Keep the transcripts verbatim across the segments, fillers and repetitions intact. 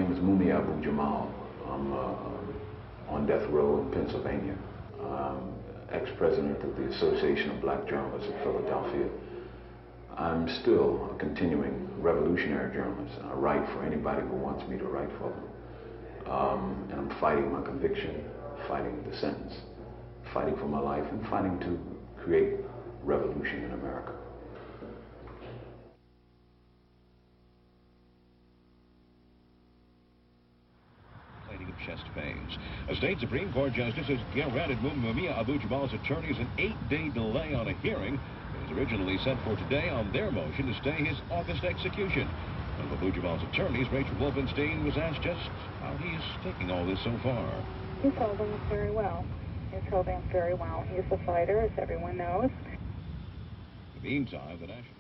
name is Mumia Abu-Jamal. I'm uh, on death row in Pennsylvania. I'm ex-president of the Association of Black Journalists of Philadelphia. I'm still a continuing revolutionary journalist. I write for anybody who wants me to write for them. Um, and I'm fighting my conviction, fighting the sentence, fighting for my life, and fighting to create revolution in America. Chest pains. A state Supreme Court justice has granted Mumia Abu-Jamal's attorneys an eight-day delay on a hearing that was originally set for today on their motion to stay his August execution. One of Abu-Jamal's attorneys, Rachel Wolfenstein, was asked just how he is taking all this so far. He's holding it very well. He's holding it very well. He's a fighter, as everyone knows. In the meantime, the National...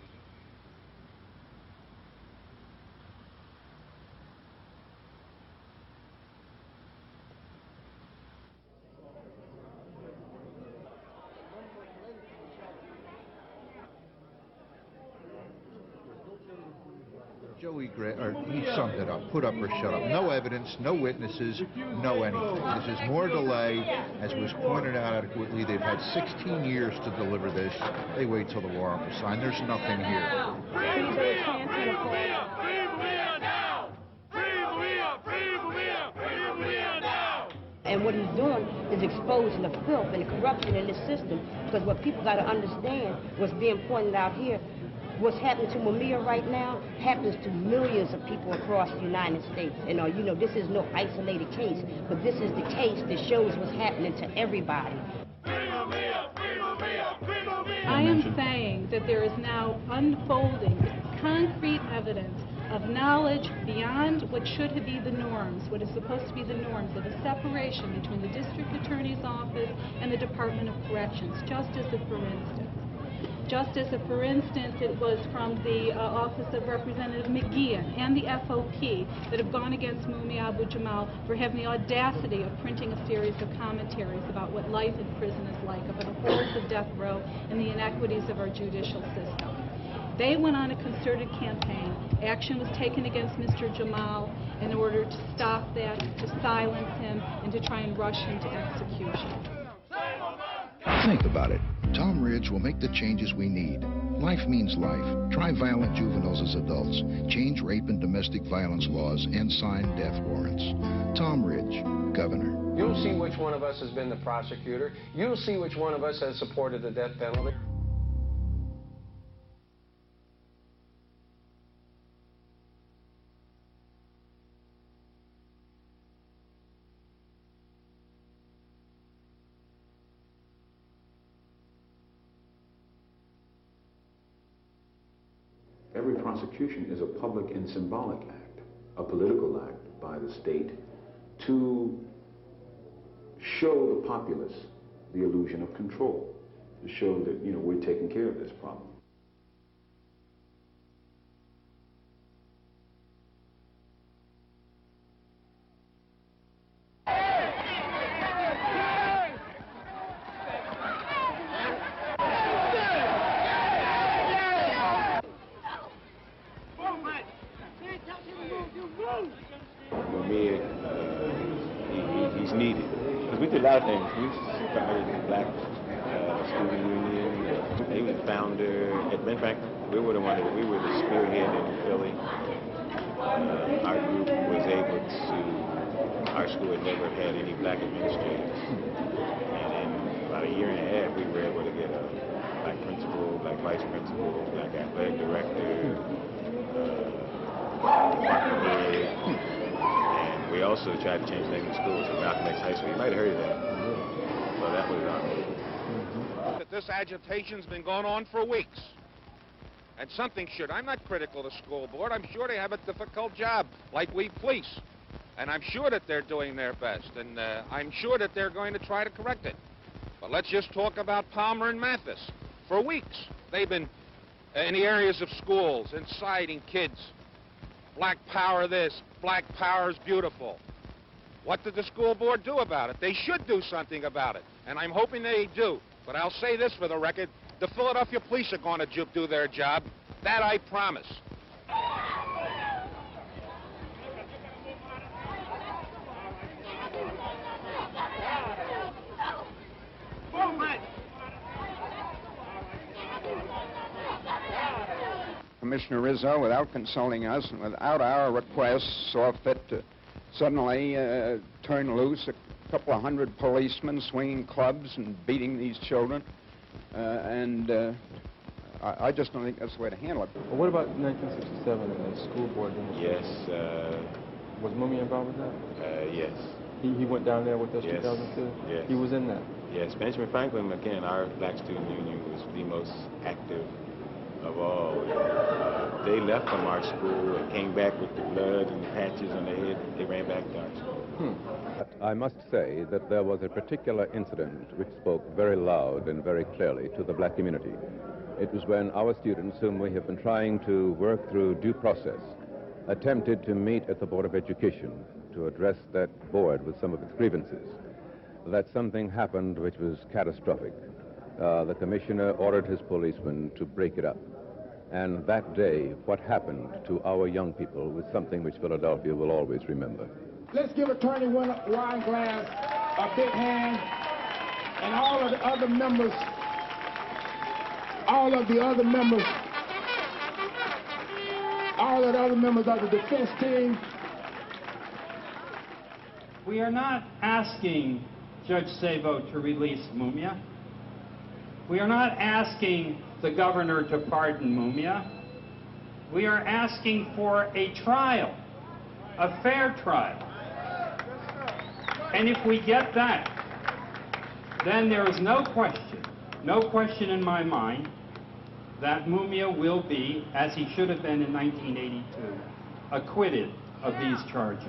Joey Gray, or he summed it up, put up or shut up. No evidence, no witnesses, no anything. This is more delay. As was pointed out adequately, they've had sixteen years to deliver this. They wait till the warrant was signed. There's nothing here. And what he's doing is exposing the filth and the corruption in this system. Because what people got to understand, what's being pointed out here, what's happening to Mumia right now happens to millions of people across the United States. And uh, you know, this is no isolated case, but this is the case that shows what's happening to everybody. I am saying that there is now unfolding concrete evidence of knowledge beyond what should be the norms, what is supposed to be the norms, of a separation between the district attorney's office and the Department of Corrections, just as if, for instance, Just as, if, for instance, it was from the uh, Office of Representative McGeehan and the F O P that have gone against Mumia Abu-Jamal for having the audacity of printing a series of commentaries about what life in prison is like, about the horrors of death row and the inequities of our judicial system. They went on a concerted campaign. Action was taken against Mister Jamal in order to stop that, to silence him, and to try and rush him to execution. Think about it. Tom Ridge will make the changes we need. Life means life. Try violent juveniles as adults. Change rape and domestic violence laws and sign death warrants. Tom Ridge, Governor. You'll see which one of us has been the prosecutor. You'll see which one of us has supported the death penalty. Every prosecution is a public and symbolic act, a political act by the state to show the populace the illusion of control, to show that, you know, we're taking care of this problem. Mumia, uh, he, he, he's needed. Because we did a lot of things. We started the Black uh, Student Union. He was the founder. In fact, we were the one that we were the spearhead in Philly. Uh, our group was able to. Our school had never had any black administrators, and in about a year and a half, we were able to get a black principal, black vice principal, black athletic director. Uh, Department head, and we also tried to change the name of the school to Malcolm X High School. You might have heard of that. So that was our move. That this agitation's been going on for weeks, and something should. I'm not critical of the school board. I'm sure they have a difficult job, like we police, and I'm sure that they're doing their best, and uh, I'm sure that they're going to try to correct it. But let's just talk about Palmer and Mathis. For weeks, they've been in the areas of schools, inciting kids. Black power this, black power is beautiful. What did the school board do about it? They should do something about it, and I'm hoping they do. But I'll say this for the record, the Philadelphia police are going to do their job. That I promise. Commissioner Rizzo, without consulting us and without our requests, saw fit to suddenly uh, turn loose a couple of hundred policemen swinging clubs and beating these children. Uh, and uh, I, I just don't think that's the way to handle it. Well, what about nineteen sixty-seven and the school board demonstration? Yes. Uh, Was Mumia involved with that? Uh, yes. He, he went down there with us in Yes. two thousand two? Yes. He was in that? Yes. Benjamin Franklin, again, our Black Student Union was the most active of all. Uh, they left from our school and came back with the blood and the patches on their head. They ran back to our school. Hmm. I must say that there was a particular incident which spoke very loud and very clearly to the black community. It was when our students, whom we have been trying to work through due process, attempted to meet at the Board of Education to address that board with some of its grievances. That something happened which was catastrophic. Uh, the commissioner ordered his policemen to break it up. And that day, what happened to our young people was something which Philadelphia will always remember. Let's give Attorney Weinglass a big hand, and all of the other members, all of the other members, all of the other members of the defense team. We are not asking Judge Sabo to release Mumia. We are not asking the governor to pardon Mumia. We are asking for a trial, a fair trial. And if we get that, then there is no question, no question in my mind, that Mumia will be, as he should have been in nineteen eighty-two, acquitted of these charges.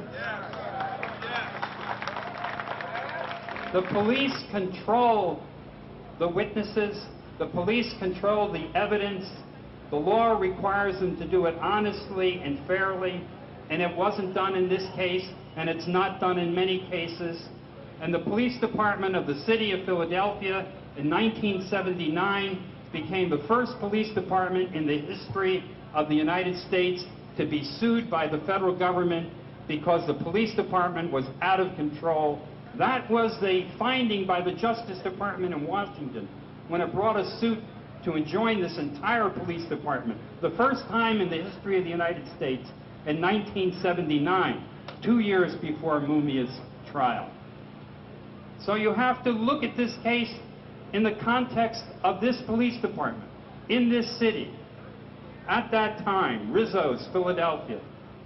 The police control the witnesses, the police control the evidence. The law requires them to do it honestly and fairly, and it wasn't done in this case, and it's not done in many cases. And the police department of the city of Philadelphia in nineteen seventy-nine became the first police department in the history of the United States to be sued by the federal government because the police department was out of control. That was the finding by the Justice Department in Washington when it brought a suit to enjoin this entire police department. The first time in the history of the United States in nineteen seventy-nine, two years before Mumia's trial. So you have to look at this case in the context of this police department, in this city, at that time, Rizzo's Philadelphia.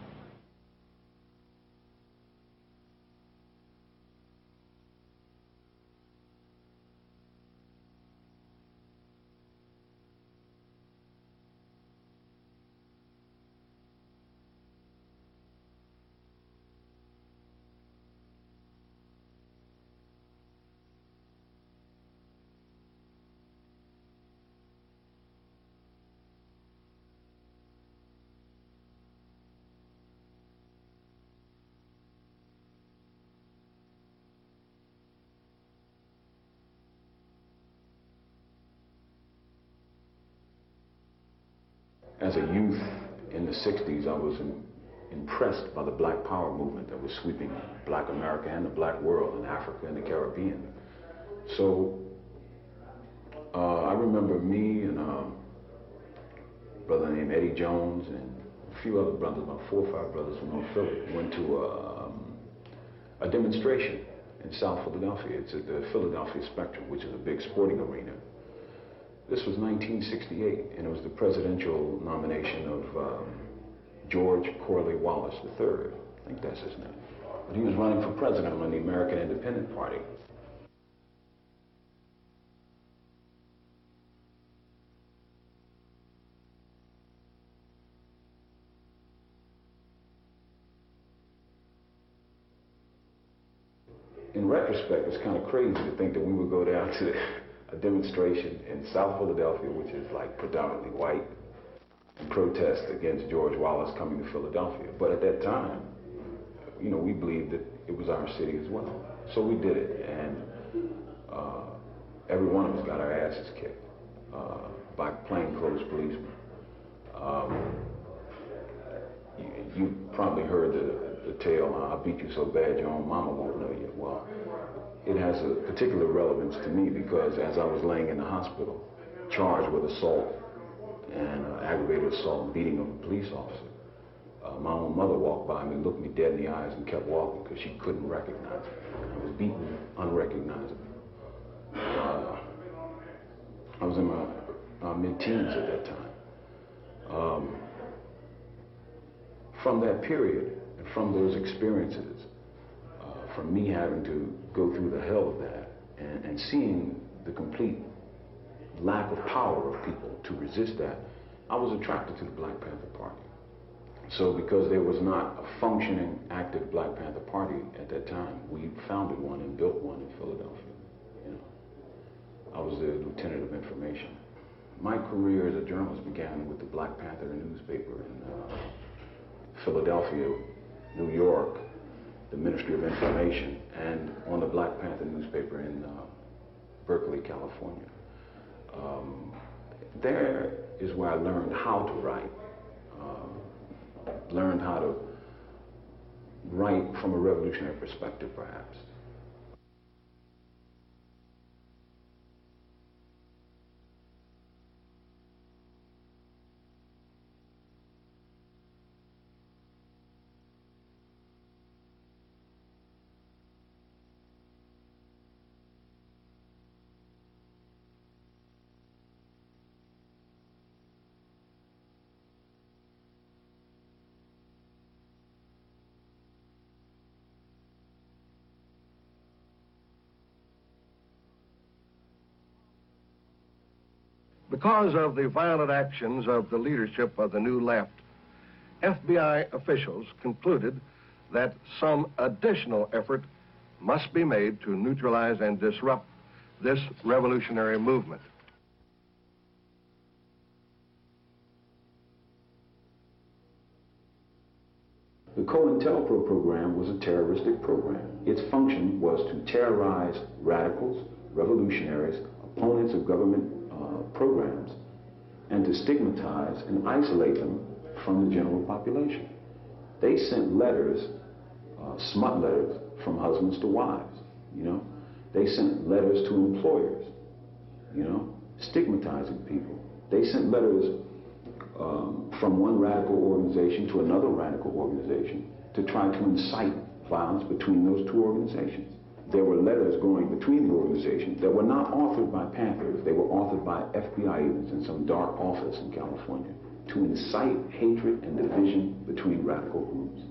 As a youth in the sixties, I was in, impressed by the Black Power movement that was sweeping Black America and the Black world in Africa and the Caribbean. So uh, I remember me and a brother named Eddie Jones and a few other brothers, about four or five brothers from North Philly, went to a, um, a demonstration in South Philadelphia. It's at the Philadelphia Spectrum, which is a big sporting arena. This was nineteen sixty-eight, and it was the presidential nomination of um, George Corley Wallace the third. I think that's his name. But he was running for president on the American Independent Party. In retrospect, it's kind of crazy to think that we would go down to a demonstration in South Philadelphia, which is like predominantly white, and protest against George Wallace coming to Philadelphia. But at that time, you know, we believed that it was our city as well. So we did it, and uh, every one of us got our asses kicked uh, by plainclothes policemen. Um, you, you probably heard the, the tale, "I'll beat you so bad your own mama won't know you." Well, it has a particular relevance to me because as I was laying in the hospital, charged with assault and uh, aggravated assault and beating of a police officer. Uh, my own mother walked by me, looked me dead in the eyes, and kept walking because she couldn't recognize me. I was beaten unrecognizable. Uh, I was in my uh, mid-teens at that time. Um, from that period, and from those experiences, uh, from me having to go through the hell of that, and, and seeing the complete lack of power of people to resist that, I was attracted to the Black Panther Party. So because there was not a functioning, active Black Panther Party at that time, we founded one and built one in Philadelphia. You know, I was the lieutenant of information. My career as a journalist began with the Black Panther newspaper in uh, Philadelphia, New York, the Ministry of Information, and on the Black Panther newspaper in uh, Berkeley, California. Um, there is where I learned how to write, um, learned how to write from a revolutionary perspective, perhaps. Because of the violent actions of the leadership of the New Left, F B I officials concluded that some additional effort must be made to neutralize and disrupt this revolutionary movement. The COINTELPRO program was a terroristic program. Its function was to terrorize radicals, revolutionaries, opponents of government uh, programs, and to stigmatize and isolate them from the general population. They sent letters, uh, smut letters, from husbands to wives, you know. They sent letters to employers, you know, stigmatizing people. They sent letters um, from one radical organization to another radical organization to try to incite violence between those two organizations. There were letters going between the organizations that were not authored by Panthers. They were authored by F B I agents in some dark office in California to incite hatred and division between radical groups.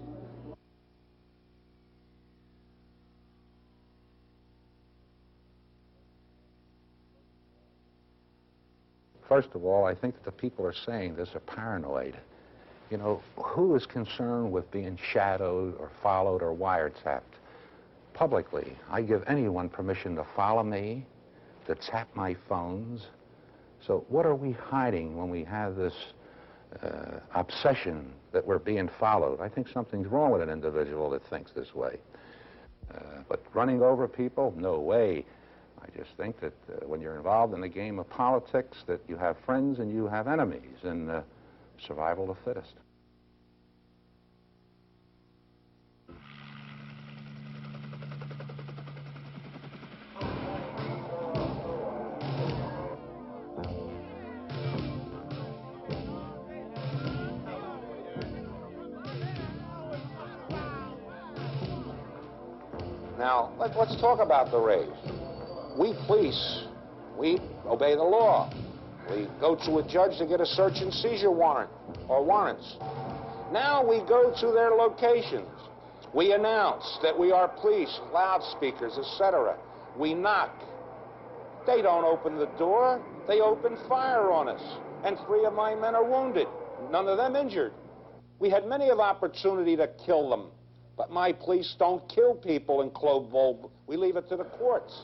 First of all, I think that the people are saying this are paranoid. You know, who is concerned with being shadowed or followed or wiretapped? Publicly, I give anyone permission to follow me, to tap my phones. So what are we hiding when we have this uh, obsession that we're being followed? I think something's wrong with an individual that thinks this way. Uh, but running over people, no way. I just think that uh, when you're involved in the game of politics, that you have friends and you have enemies, and uh, survival of the fittest. Now, let, let's talk about the raid. We police, we obey the law. We go to a judge to get a search and seizure warrant or warrants. Now we go to their locations. We announce that we are police, loudspeakers, et cetera. We knock. They don't open the door. They open fire on us. And three of my men are wounded, none of them injured. We had many of opportunity to kill them, but my police don't kill people in Cloveville. We leave it to the courts.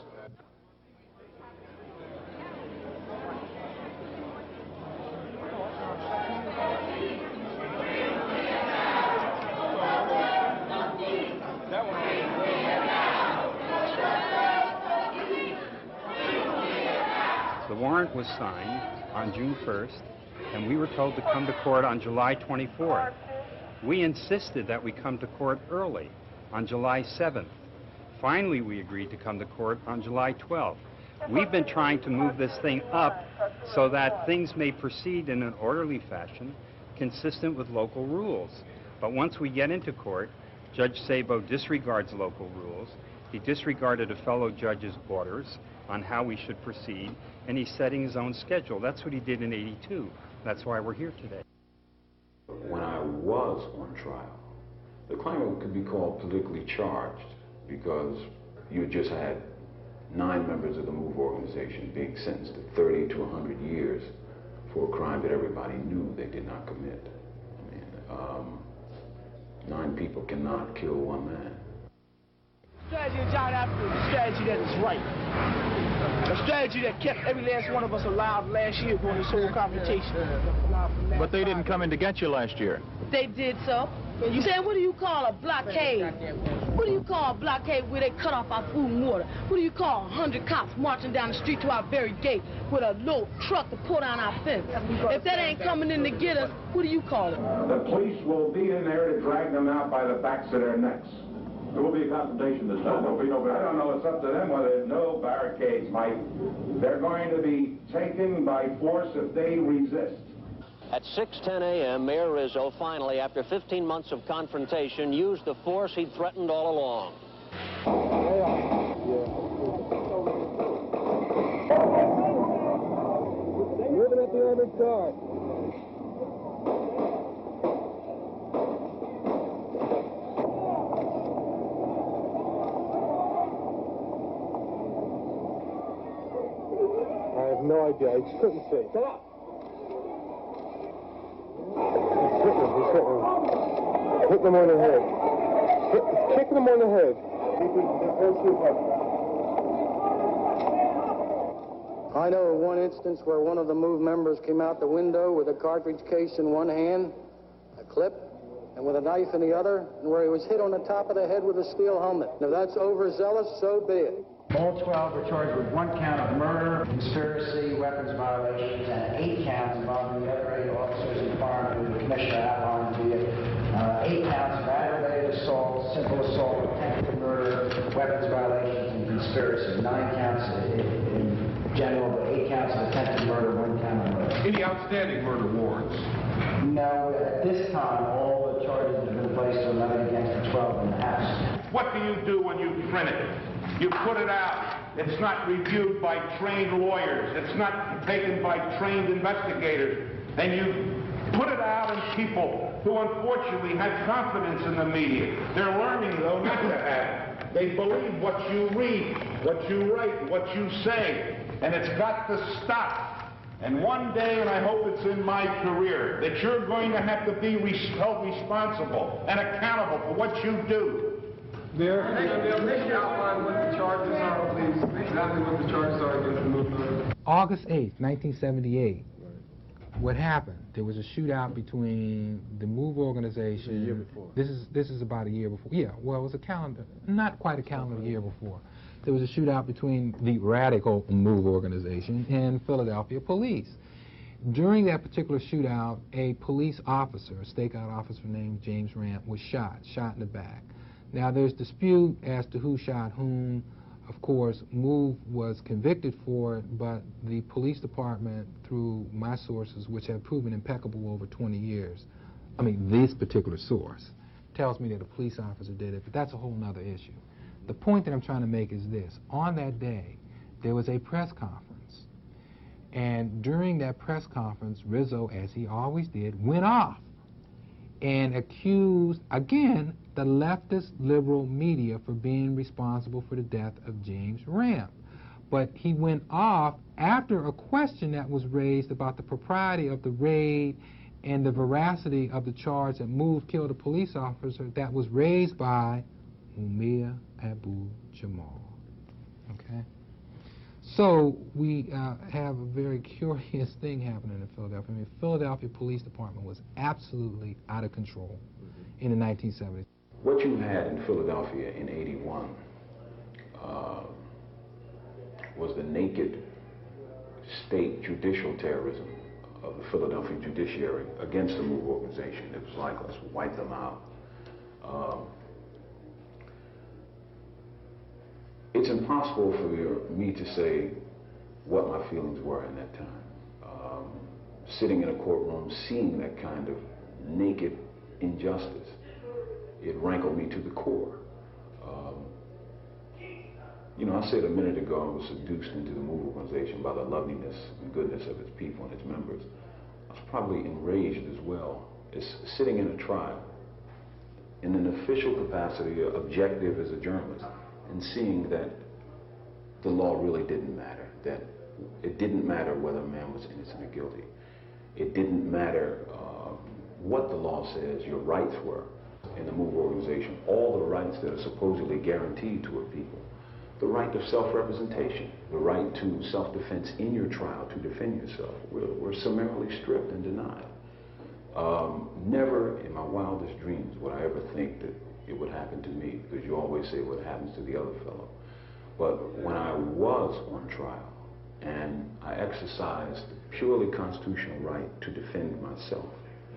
The warrant was signed on June first, and we were told to come to court on July twenty-fourth. We insisted that we come to court early, on July seventh. Finally, we agreed to come to court on July twelfth. We've been trying to move this thing up so that things may proceed in an orderly fashion consistent with local rules. But once we get into court, Judge Sabo disregards local rules. He disregarded a fellow judge's orders on how we should proceed, and he's setting his own schedule. That's what he did in eighty-two. That's why we're here today. When I was on trial, the claimant could be called politically charged because you just had nine members of the MOVE organization being sentenced to thirty to one hundred years for a crime that everybody knew they did not commit. I mean, um, nine people cannot kill one man. The strategy of John Africa is a strategy that is right. A strategy that kept every last one of us alive last year during this whole confrontation. But they didn't come in to get you last year. They did so. You say, what do you call a blockade? What do you call a blockade where they cut off our food and water? What do you call a hundred cops marching down the street to our very gate with a little truck to pull down our fence? If that ain't coming in to get us, what do you call it? The police will be in there to drag them out by the backs of their necks. There will be a confrontation this time. There'll be no barricades. I don't know. It's up to them whether there's no barricades, Mike. They're going to be taken by force if they resist. At six ten a m, Mayor Rizzo finally, after fifteen months of confrontation, used the force he'd threatened all along. Living at the other side. I have no idea. I couldn't say. Stop! He's hitting him. He's hitting him. Hitting him on the head. Hit, kicking him on the head. I know of one instance where one of the MOVE members came out the window with a cartridge case in one hand, a clip, and with a knife in the other, and where he was hit on the top of the head with a steel helmet. Now, if that's overzealous, so be it. All twelve were charged with one count of murder, conspiracy, weapons violations, and eight counts involving the other eight officers and foreign who the commissioner outlined to you. Uh, eight counts of aggravated assault, simple assault, attempted murder, weapons violations, and conspiracy. Nine counts in, in general, but eight counts of attempted murder, one count of murder. Any outstanding murder warrants? No, at this time, all the charges have been placed or levied against the twelve in the House. What do you do when you print it? You put it out. It's not reviewed by trained lawyers. It's not taken by trained investigators. And you put it out in people who unfortunately had confidence in the media. They're learning, though, not to have. They believe what you read, what you write, what you say. And it's got to stop. And one day, and I hope it's in my career, that you're going to have to be held responsible and accountable for what you do. Mayor, can you outline what the charges are, please? Exactly what the charges are against the MOVE. August eighth, nineteen seventy-eight. What happened? There was a shootout between the MOVE organization. The year before. This is this is about a year before. Yeah, well, it was a calendar, not quite a calendar year before. There was a shootout between the radical MOVE organization and Philadelphia police. During that particular shootout, a police officer, a stakeout officer named James Ramp, was shot, shot in the back. Now, there's dispute as to who shot whom. Of course, MOVE was convicted for it, but the police department, through my sources, which have proven impeccable over twenty years, I mean, this particular source, tells me that a police officer did it, but that's a whole other issue. The point that I'm trying to make is this. On that day, there was a press conference, and during that press conference, Rizzo, as he always did, went off and accused, again, the leftist liberal media for being responsible for the death of James Ramp. But he went off after a question that was raised about the propriety of the raid and the veracity of the charge that MOVE killed a police officer that was raised by Mumia Abu-Jamal. Okay? So we uh, have a very curious thing happening in Philadelphia. I mean, Philadelphia Police Department was absolutely out of control mm-hmm. in the nineteen seventies. What you had in Philadelphia in eighty-one uh, was the naked state judicial terrorism of the Philadelphia judiciary against the MOVE organization. It was like, let's wipe them out. Um, it's impossible for me to say what my feelings were in that time. sitting in a courtroom, seeing that kind of naked injustice, it rankled me to the core. Um, you know, I said a minute ago I was seduced into the MOVE organization by the loveliness and goodness of its people and its members. I was probably enraged as well. It's sitting in a trial in an official capacity, objective as a journalist, and seeing that the law really didn't matter, that it didn't matter whether a man was innocent or guilty. It didn't matter uh, what the law says your rights were in the MOVE organization, all the rights that are supposedly guaranteed to a people. The right of self-representation, the right to self-defense in your trial to defend yourself, were, were summarily stripped and denied. Um, never in my wildest dreams would I ever think that it would happen to me, because you always say what happens to the other fellow. But when I was on trial and I exercised the purely constitutional right to defend myself,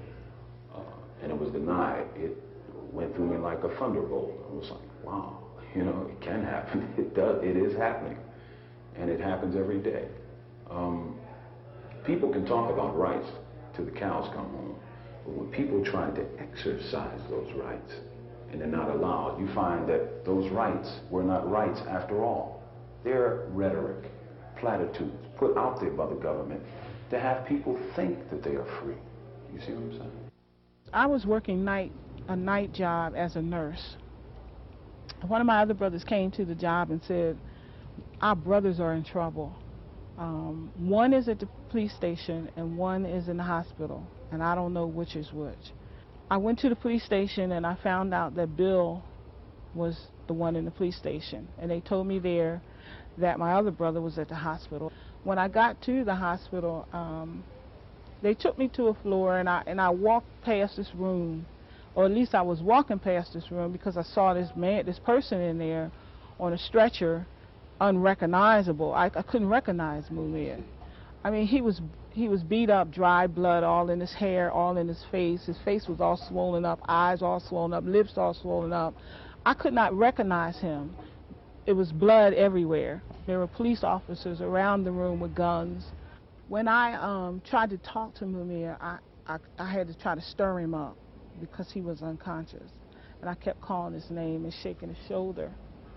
uh, and it was denied, it went through me like a thunderbolt. I was like, wow, you know, it can happen. It does. It is happening, and it happens every day. Um, people can talk about rights till the cows come home, but when people try to exercise those rights and they're not allowed, you find that those rights were not rights after all. They're rhetoric, platitudes put out there by the government to have people think that they are free. You see what I'm saying? I was working night, a night job as a nurse. One of my other brothers came to the job and said, our brothers are in trouble. Um, one is at the police station and one is in the hospital, and I don't know which is which. I went to the police station and I found out that Bill was the one in the police station, and they told me there that my other brother was at the hospital. When I got to the hospital, um, they took me to a floor, and I, and I walked past this room, or at least I was walking past this room, because I saw this man, this person in there on a stretcher, unrecognizable. I, I couldn't recognize Mumia. I mean, he was he was beat up, dry blood all in his hair, all in his face. His face was all swollen up, eyes all swollen up, lips all swollen up. I could not recognize him. It was blood everywhere. There were police officers around the room with guns. When I um, tried to talk to Mumia, I, I, I had to try to stir him up because he was unconscious. And I kept calling his name and shaking his shoulder.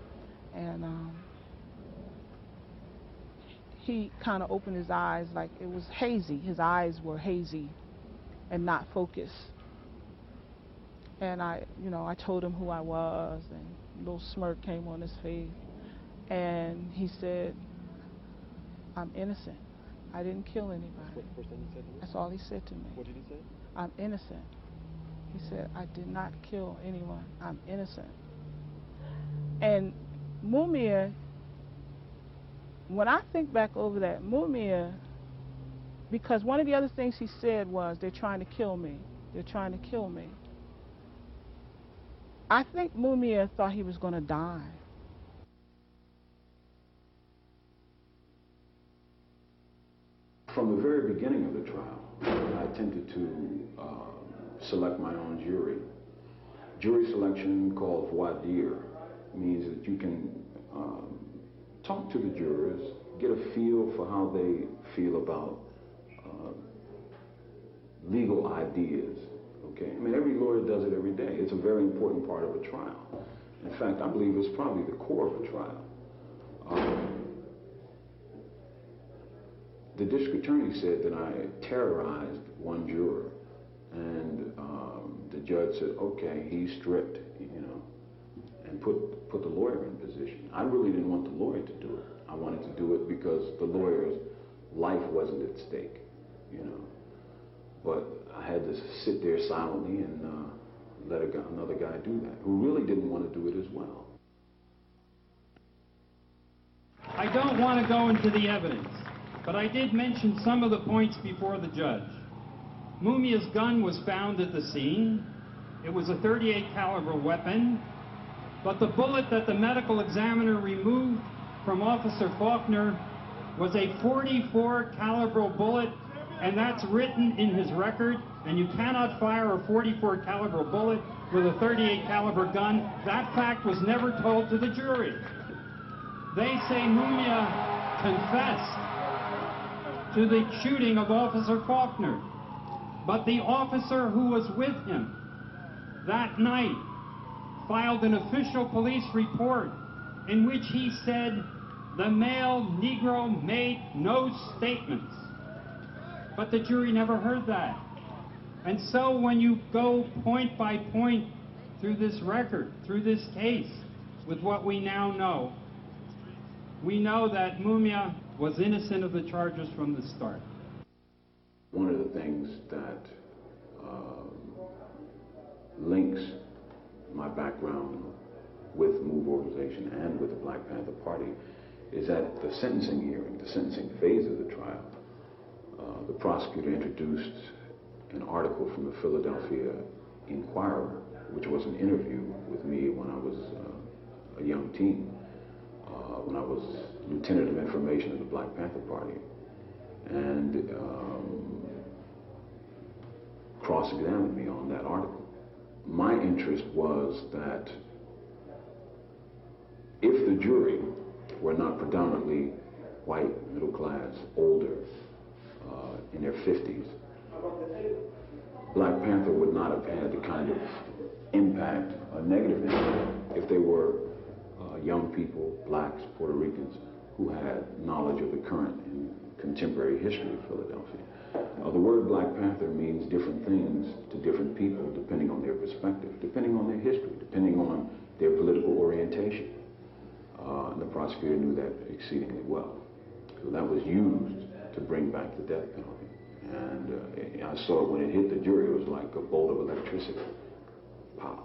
And um, he kind of opened his eyes like it was hazy. His eyes were hazy and not focused. And I, you know, I told him who I was, and a little smirk came on his face. And he said, I'm innocent. I didn't kill anybody. That's what the first thing he said to me? That's all he said to me. What did he say? I'm innocent. He said, I did not kill anyone. I'm innocent. And Mumia, when I think back over that, Mumia, because one of the other things he said was, they're trying to kill me. They're trying to kill me. I think Mumia thought he was going to die. From the very beginning of the trial, I attempted to uh, select my own jury. Jury selection, called voir dire, means that you can um, talk to the jurors, get a feel for how they feel about uh, legal ideas. Okay, I mean, every lawyer does it every day. It's a very important part of a trial. In fact, I believe it's probably the core of a trial. Um, the district attorney said that I terrorized one juror, and um, the judge said, okay, he's stripped, you know, and put, put the lawyer in position. I really didn't want the lawyer to do it. I wanted to do it because the lawyer's life wasn't at stake, you know. But I had to sit there silently and uh, let a guy, another guy do that, who really didn't want to do it as well. I don't want to go into the evidence, but I did mention some of the points before the judge. Mumia's gun was found at the scene. It was a thirty-eight caliber weapon, but the bullet that the medical examiner removed from Officer Faulkner was a forty-four caliber bullet, and that's written in his record, and you cannot fire a forty-four caliber bullet with a thirty-eight caliber gun. That fact was never told to the jury. They say Mumia confessed. to the shooting of Officer Faulkner. But the officer who was with him that night filed an official police report in which he said the male Negro made no statements. But the jury never heard that. And so when you go point by point through this record, through this case, with what we now know, we know that Mumia was innocent of the charges from the start. One of the things that um, links my background with MOVE organization and with the Black Panther Party is at the sentencing hearing, the sentencing phase of the trial. Uh, the prosecutor introduced an article from the Philadelphia Inquirer, which was an interview with me when I was uh, a young teen, uh, when I was Lieutenant of Information of the Black Panther Party, and um, cross-examined me on that article. My interest was that if the jury were not predominantly white, middle class, older, uh, in their fifties, Black Panther would not have had the kind of impact, a negative impact, if they were uh, young people, blacks, Puerto Ricans, who had knowledge of the current and contemporary history of Philadelphia. Uh, the word Black Panther means different things to different people depending on their perspective, depending on their history, depending on their political orientation. Uh, and the prosecutor knew that exceedingly well. So that was used to bring back the death penalty. And uh, I saw it when it hit the jury, it was like a bolt of electricity. Pow.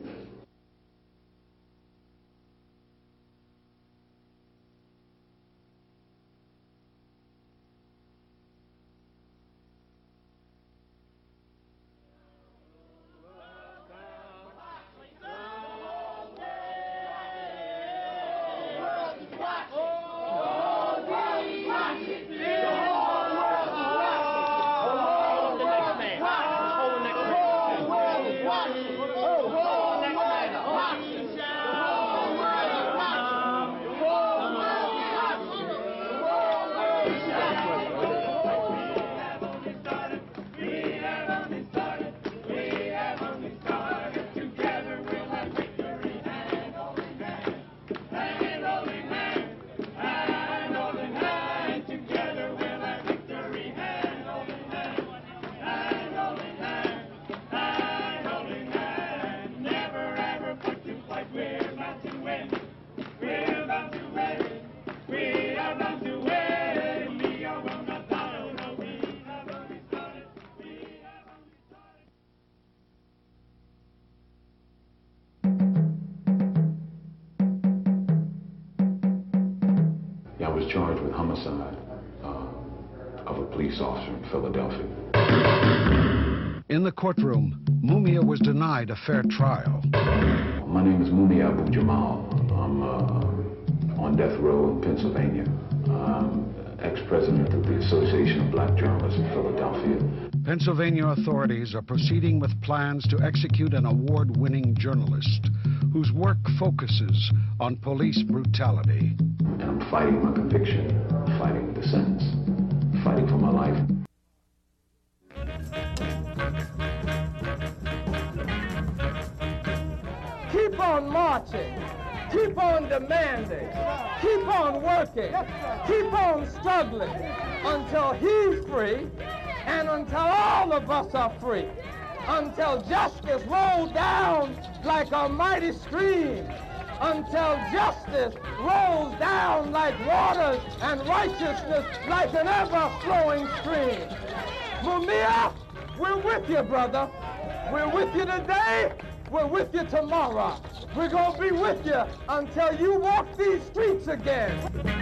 Charged with homicide uh, of a police officer in Philadelphia. In the courtroom, Mumia was denied a fair trial. My name is Mumia Abu Jamal. I'm uh, on death row in Pennsylvania. I'm ex-president of the Association of Black Journalists in Philadelphia. Pennsylvania authorities are proceeding with plans to execute an award-winning journalist whose work focuses on police brutality. And I'm fighting my conviction, fighting the sentence, fighting for my life. Keep on marching, keep on demanding, keep on working, keep on struggling until he's free and until all of us are free, until justice rolls down like a mighty stream, until justice rolls down like waters and righteousness like an ever-flowing stream. Mumia, we're with you, brother. We're with you today. We're with you tomorrow. We're going to be with you until you walk these streets again.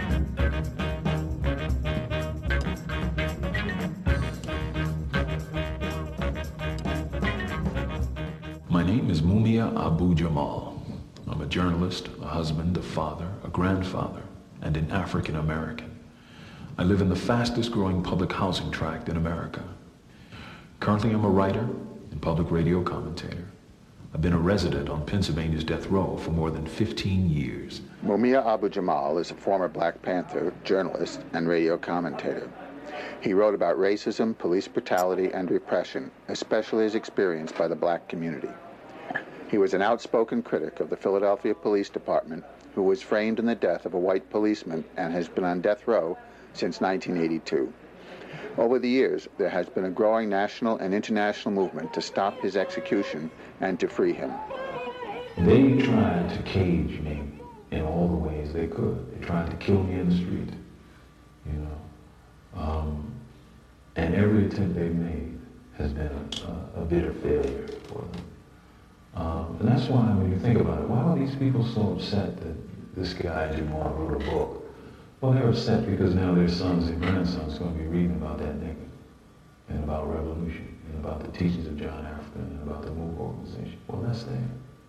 My name is Mumia Abu Jamal. I'm a journalist, a husband, a father, a grandfather, and an African American. I live in the fastest growing public housing tract in America. Currently, I'm a writer and public radio commentator. I've been a resident on Pennsylvania's death row for more than fifteen years. Mumia Abu Jamal is a former Black Panther journalist and radio commentator. He wrote about racism, police brutality, and repression, especially as experienced by the black community. He was an outspoken critic of the Philadelphia Police Department, who was framed in the death of a white policeman and has been on death row since nineteen eighty-two. Over the years, there has been a growing national and international movement to stop his execution and to free him. They tried to cage me in all the ways they could. They tried to kill me in the street, you know. Um, and every attempt they've made has been a, a, a bitter failure for them. Um, and that's why, when you think about it, why are these people so upset that this guy, Jamal, wrote a book? Well, they're upset because now their sons and grandsons are going to be reading about that nigga, and about revolution, and about the teachings of John Africa, and about the MOVE organization. Well, that's there.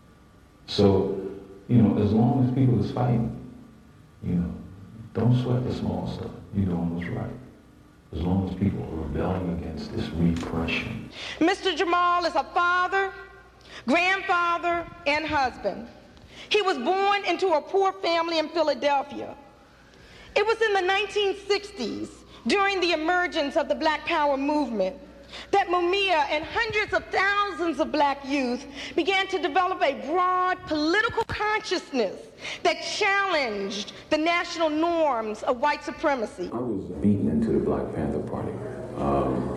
So, you know, as long as people is fighting, you know, don't sweat the small stuff. You're doing what's right. As long as people are rebelling against this repression. Mister Jamal is a father, grandfather, and husband. He was born into a poor family in Philadelphia. It was in the nineteen sixties, during the emergence of the Black Power movement, that Mumia and hundreds of thousands of black youth began to develop a broad political consciousness that challenged the national norms of white supremacy. I was beaten into the Black Panther Party. Um,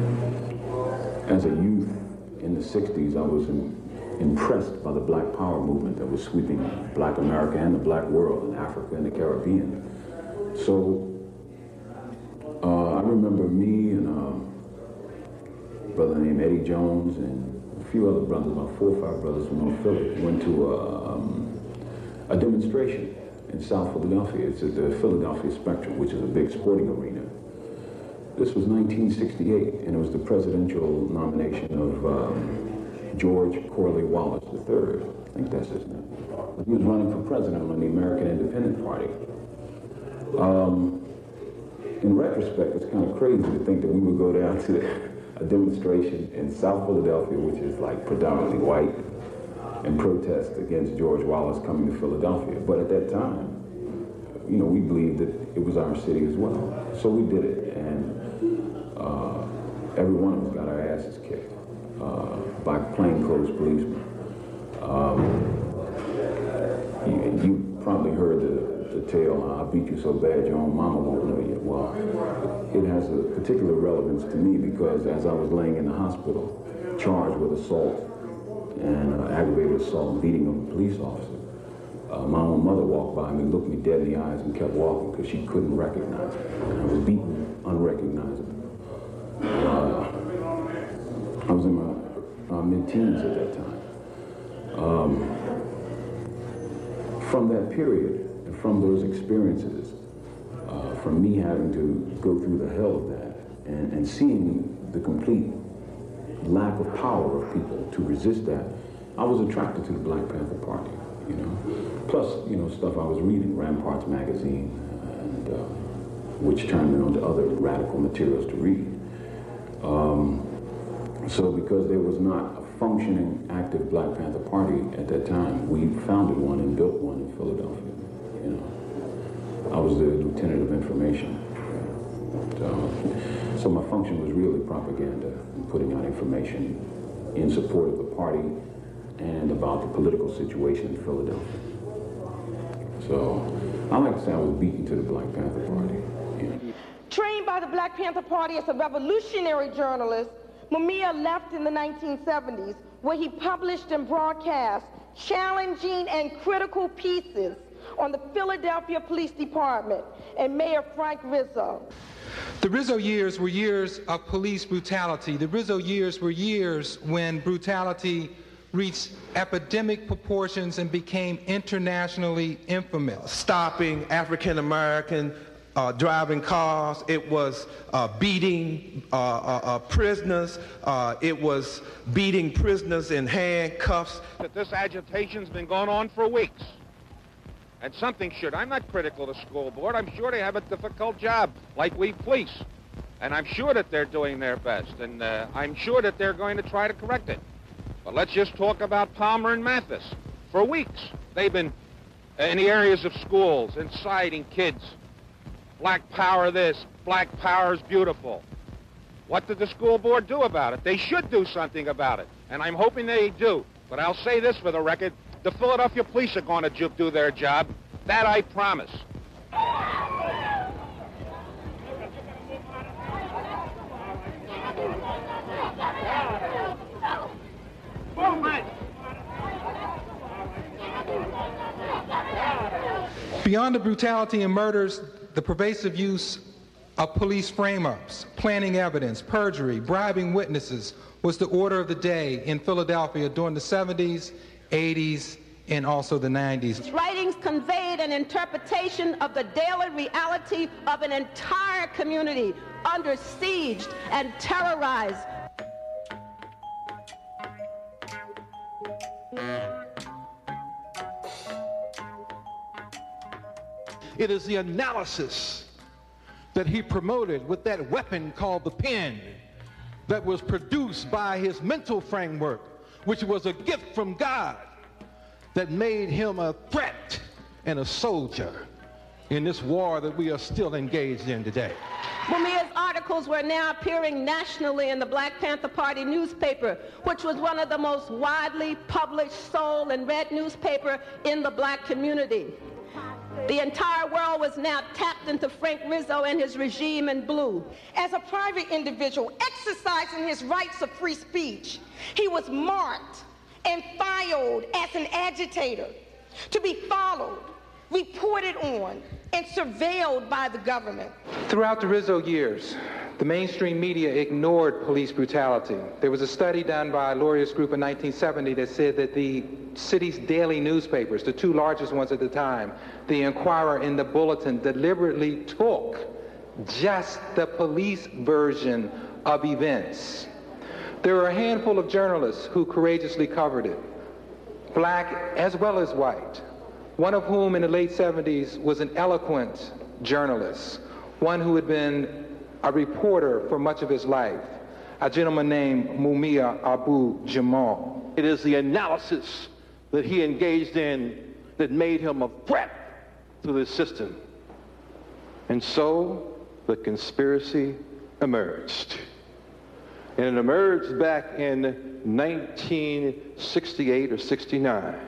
as a youth in the sixties, I was in, impressed by the Black Power movement that was sweeping Black America and the Black world in Africa and the Caribbean. So uh, I remember me and uh, a brother named Eddie Jones and a few other brothers, about four or five brothers from North Philly, went to a, um, a demonstration in South Philadelphia. It's at the Philadelphia Spectrum, which is a big sporting arena. This was nineteen sixty-eight, and it was the presidential nomination of um, George Corley Wallace the third. I think that's his name. He was running for president on the American Independent Party. Um, in retrospect, it's kind of crazy to think that we would go down to the, a demonstration in South Philadelphia, which is like predominantly white, and protest against George Wallace coming to Philadelphia. But at that time, you know, we believed that it was our city as well. So we did it, and uh, every one of us got our asses kicked uh, by plainclothes policemen. Um, you, you probably heard the the tale, I beat you so bad your own mama won't know you. Well, it has a particular relevance to me because as I was laying in the hospital, charged with assault and uh, aggravated assault and beating of a police officer, uh, my own mother walked by me, looked me dead in the eyes and kept walking because she couldn't recognize me. I was beaten unrecognizable. Uh, I was in my uh, mid-teens at that time. Um, from that period, from those experiences, uh, from me having to go through the hell of that and, and seeing the complete lack of power of people to resist that, I was attracted to the Black Panther Party, you know. Plus, you know, stuff I was reading, Ramparts magazine, and uh, which turned me on to other radical materials to read. Um, so because there was not a functioning, active Black Panther Party at that time, we founded one and built one in Philadelphia. You know, I was the lieutenant of information. So, so my function was really propaganda and putting out information in support of the party and about the political situation in Philadelphia. So I like to say I was beaten to the Black Panther Party. Yeah. Trained by the Black Panther Party as a revolutionary journalist, Mumia left in the nineteen seventies, where he published and broadcast challenging and critical pieces on the Philadelphia Police Department and Mayor Frank Rizzo. The Rizzo years were years of police brutality. The Rizzo years were years when brutality reached epidemic proportions and became internationally infamous. Stopping African American uh, driving cars, it was uh, beating uh, uh, uh, prisoners, uh, it was beating prisoners in handcuffs. That this agitation's been going on for weeks. And something should, I'm not critical of the school board, I'm sure they have a difficult job, like we police. And I'm sure that they're doing their best, and uh, I'm sure that they're going to try to correct it. But let's just talk about Palmer and Mathis. For weeks, they've been in the areas of schools, inciting kids Black power this, black power is beautiful. What did the school board do about it? They should do something about it, and I'm hoping they do. But I'll say this for the record, the Philadelphia police are going to do their job. That I promise. Beyond the brutality and murders, the pervasive use of police frame-ups, planting evidence, perjury, bribing witnesses was the order of the day in Philadelphia during the seventies, eighties, and also the nineties. His writings conveyed an interpretation of the daily reality of an entire community under siege and terrorized. It is the analysis that he promoted with that weapon called the pen that was produced by his mental framework, which was a gift from God, that made him a threat and a soldier in this war that we are still engaged in today. Mumia's articles were now appearing nationally in the Black Panther Party newspaper, which was one of the most widely published, sold, and read newspaper in the black community. The entire world was now tapped into Frank Rizzo and his regime in blue. As a private individual exercising his rights of free speech, he was marked and filed as an agitator, to be followed, reported on, and surveilled by the government. Throughout the Rizzo years, the mainstream media ignored police brutality. There was a study done by a lawyers group in nineteen seventy that said that the city's daily newspapers, the two largest ones at the time, the Inquirer and the Bulletin, deliberately took just the police version of events. There were a handful of journalists who courageously covered it, black as well as white, one of whom in the late seventies was an eloquent journalist, one who had been a reporter for much of his life, a gentleman named Mumia Abu-Jamal. It is the analysis that he engaged in that made him a threat to the system. And so the conspiracy emerged. And it emerged back in nineteen sixty-eight or sixty-nine.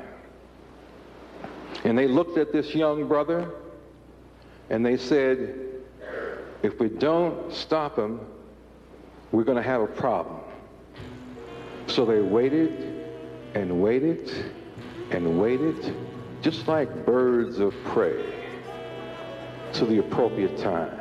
And they looked at this young brother and they said, if we don't stop him, we're going to have a problem. So they waited and waited and waited, just like birds of prey, to the appropriate time.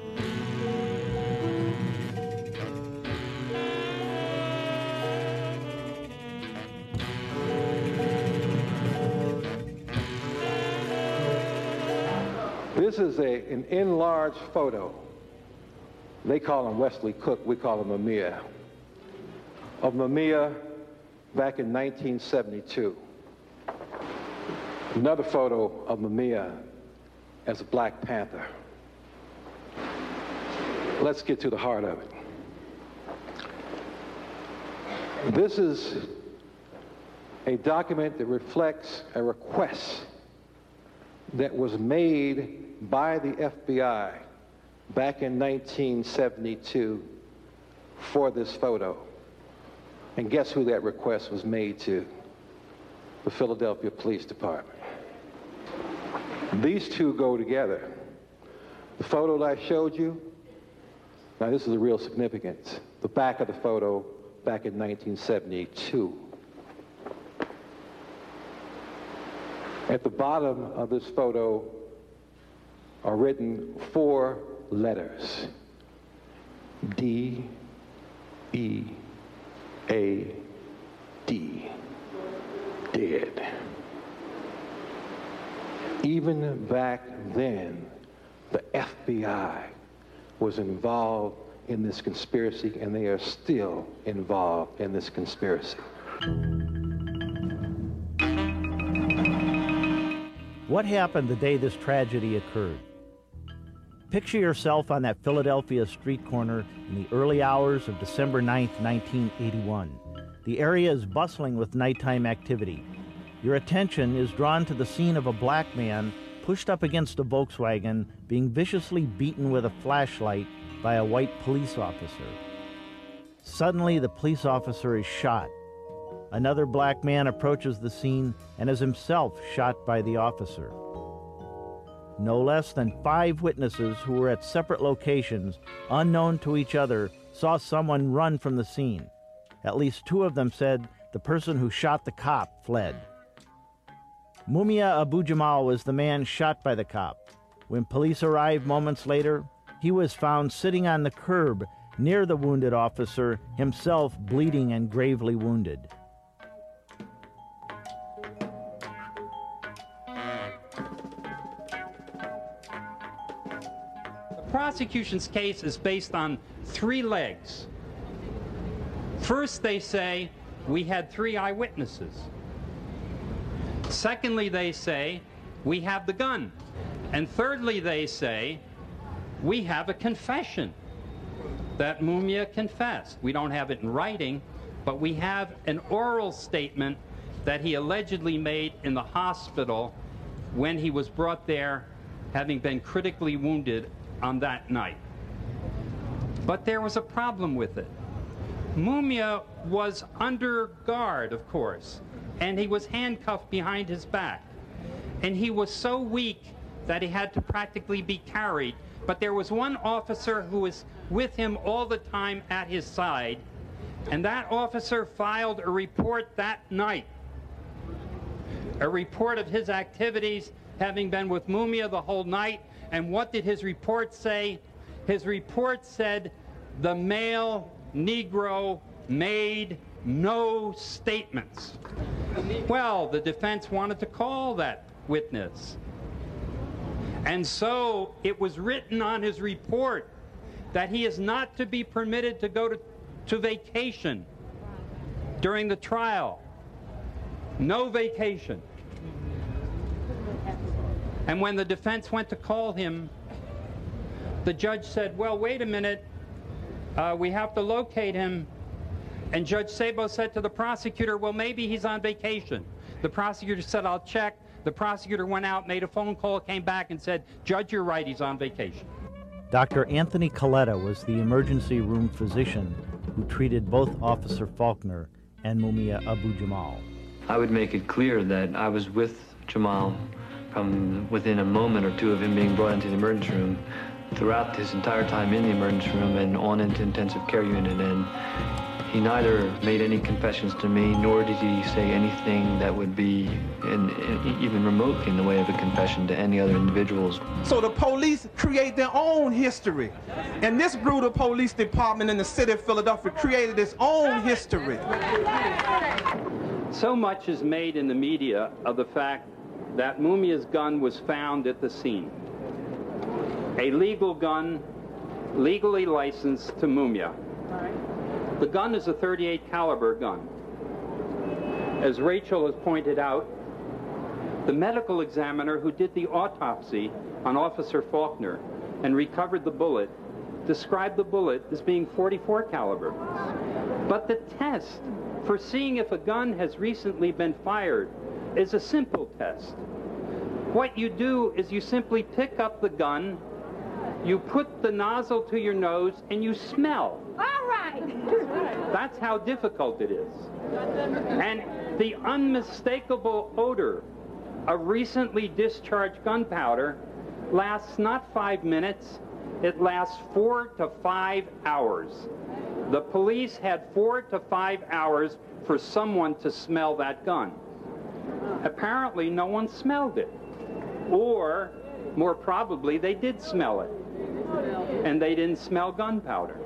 This is a, an enlarged photo. They call him Wesley Cook, we call him Mumia. Of Mumia back in nineteen seventy-two. Another photo of Mumia as a Black Panther. Let's get to the heart of it. This is a document that reflects a request that was made by the F B I back in nineteen seventy-two for this photo. And guess who that request was made to? The Philadelphia Police Department. These two go together. The photo that I showed you, now this is the real significance. The back of the photo back in nineteen seventy-two. At the bottom of this photo are written four letters. D, E, A, D. Dead. Even back then, the F B I was involved in this conspiracy, and they are still involved in this conspiracy. What happened the day this tragedy occurred? Picture yourself on that Philadelphia street corner in the early hours of December ninth, nineteen eighty-one. The area is bustling with nighttime activity. Your attention is drawn to the scene of a black man pushed up against a Volkswagen, being viciously beaten with a flashlight by a white police officer. Suddenly, the police officer is shot. Another black man approaches the scene and is himself shot by the officer. No less than five witnesses who were at separate locations, unknown to each other, saw someone run from the scene. At least two of them said the person who shot the cop fled. Mumia Abu Jamal was the man shot by the cop. When police arrived moments later, he was found sitting on the curb near the wounded officer, himself bleeding and gravely wounded. The prosecution's case is based on three legs. First, they say we had three eyewitnesses. Secondly, they say we have the gun. And thirdly, they say we have a confession that Mumia confessed. We don't have it in writing, but we have an oral statement that he allegedly made in the hospital when he was brought there, having been critically wounded on that night. But there was a problem with it. Mumia was under guard, of course, and he was handcuffed behind his back. And he was so weak that he had to practically be carried. But there was one officer who was with him all the time at his side, and that officer filed a report that night, a report of his activities, having been with Mumia the whole night. And what did his report say? His report said the male Negro made no statements. Well, the defense wanted to call that witness. And so it was written on his report that he is not to be permitted to go to, to vacation during the trial. No vacation. And when the defense went to call him, the judge said, well, wait a minute, uh, we have to locate him. And Judge Sabo said to the prosecutor, well, maybe he's on vacation. The prosecutor said, I'll check. The prosecutor went out, made a phone call, came back and said, Judge, you're right, he's on vacation. Doctor Anthony Coletta was the emergency room physician who treated both Officer Faulkner and Mumia Abu Jamal. I would make it clear that I was with Jamal from within a moment or two of him being brought into the emergency room, throughout his entire time in the emergency room and on into intensive care unit. And he neither made any confessions to me, nor did he say anything that would be in, in, even remotely in the way of a confession to any other individuals. So the police create their own history. And this brutal police department in the city of Philadelphia created its own history. So much is made in the media of the fact that Mumia's gun was found at the scene. A legal gun, legally licensed to Mumia. The gun is a thirty-eight caliber gun. As Rachel has pointed out, the medical examiner who did the autopsy on Officer Faulkner and recovered the bullet described the bullet as being forty-four caliber. But the test for seeing if a gun has recently been fired is a simple test. What you do is you simply pick up the gun, you put the nozzle to your nose, and you smell. All right. That's how difficult it is. And the unmistakable odor of recently discharged gunpowder lasts not five minutes, it lasts four to five hours. The police had four to five hours for someone to smell that gun. Apparently, no one smelled it. Or, more probably, they did smell it. And they didn't smell gunpowder.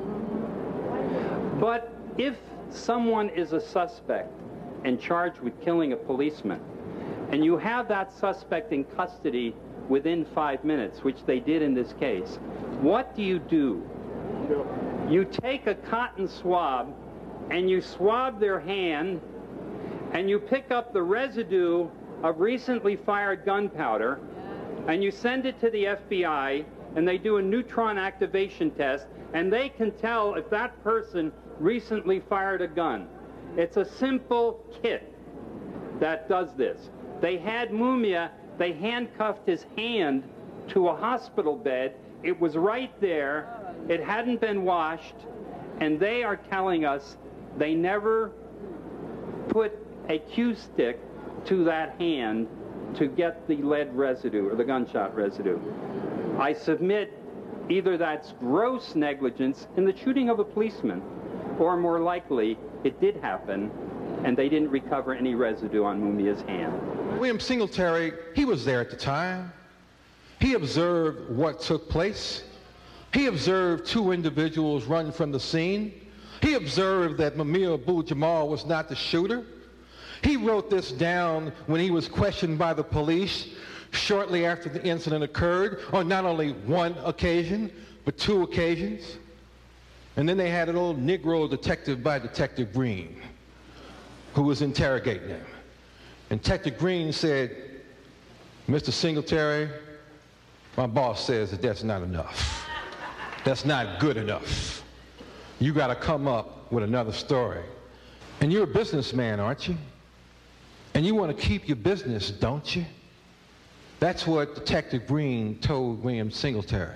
But if someone is a suspect and charged with killing a policeman, and you have that suspect in custody within five minutes, which they did in this case, what do you do? You take a cotton swab and you swab their hand and you pick up the residue of recently fired gunpowder and you send it to the F B I and they do a neutron activation test and they can tell if that person recently fired a gun. It's a simple kit that does this. They had Mumia They handcuffed his hand to a hospital bed. It was right there. It hadn't been washed. And they are telling us they never put a cue stick to that hand to get the lead residue or the gunshot residue. I submit either that's gross negligence in the shooting of a policeman, or more likely, it did happen, and they didn't recover any residue on Mumia's hand. William Singletary, he was there at the time. He observed what took place. He observed two individuals run from the scene. He observed that Mumia Abu-Jamal was not the shooter. He wrote this down when he was questioned by the police shortly after the incident occurred, on not only one occasion, but two occasions. And then they had an old Negro detective by Detective Green, who was interrogating him. And Detective Green said, "Mister Singletary, my boss says that that's not enough. That's not good enough. You got to come up with another story. And you're a businessman, aren't you? And you want to keep your business, don't you?" That's what Detective Green told William Singletary.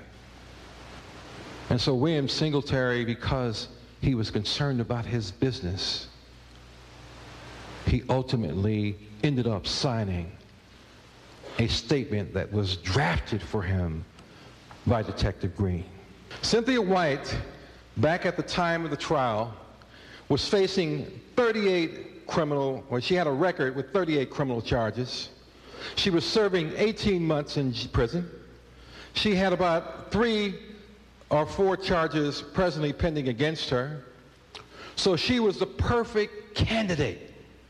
And so William Singletary, because he was concerned about his business, he ultimately ended up signing a statement that was drafted for him by Detective Green. Cynthia White, back at the time of the trial, was facing thirty-eight criminal, or she had a record with thirty-eight criminal charges. She was serving eighteen months in prison. She had about three or four charges presently pending against her. So she was the perfect candidate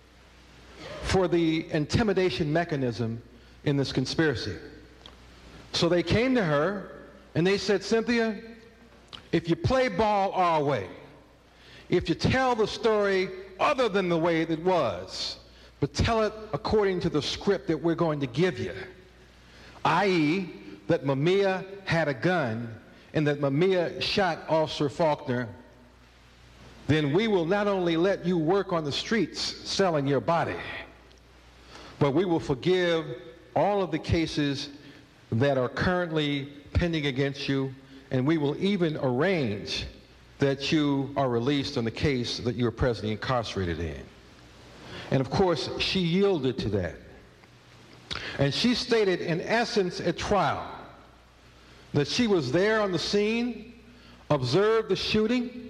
for the intimidation mechanism in this conspiracy. So they came to her and they said, "Cynthia, if you play ball our way, if you tell the story other than the way it was, but tell it according to the script that we're going to give you, that is that Mumia had a gun and that Mumia shot Officer Faulkner, then we will not only let you work on the streets selling your body, but we will forgive all of the cases that are currently pending against you, and we will even arrange that you are released on the case that you are presently incarcerated in." And of course, she yielded to that. And she stated, in essence, at trial, that she was there on the scene, observed the shooting,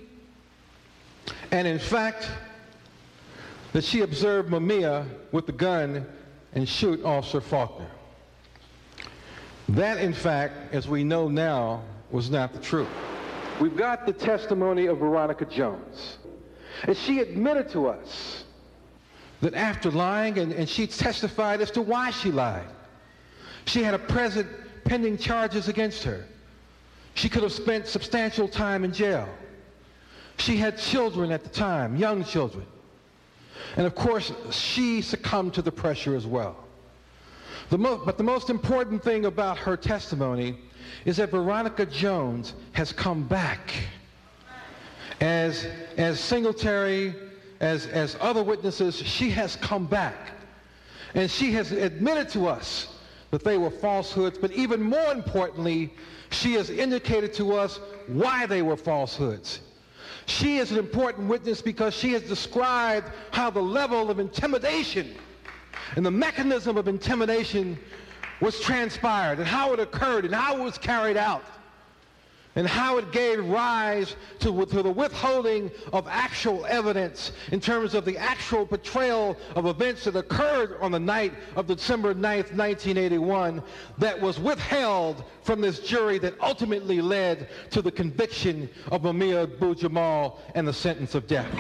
and in fact, that she observed Mumia with the gun and shoot Officer Faulkner. That, in fact, as we know now, was not the truth. We've got the testimony of Veronica Jones, and she admitted to us that after lying, and, and she testified as to why she lied. She had a present pending charges against her. She could have spent substantial time in jail. She had children at the time, young children. And of course, she succumbed to the pressure as well. The mo- but the most important thing about her testimony is that Veronica Jones has come back as, as Singletary, as, as other witnesses. She has come back, and she has admitted to us that they were falsehoods, but even more importantly, she has indicated to us why they were falsehoods. She is an important witness because she has described how the level of intimidation and the mechanism of intimidation was transpired, and how it occurred, and how it was carried out, and how it gave rise to, to the withholding of actual evidence in terms of the actual portrayal of events that occurred on the night of December ninth, nineteen eighty-one, that was withheld from this jury that ultimately led to the conviction of Mumia Abu-Jamal and the sentence of death.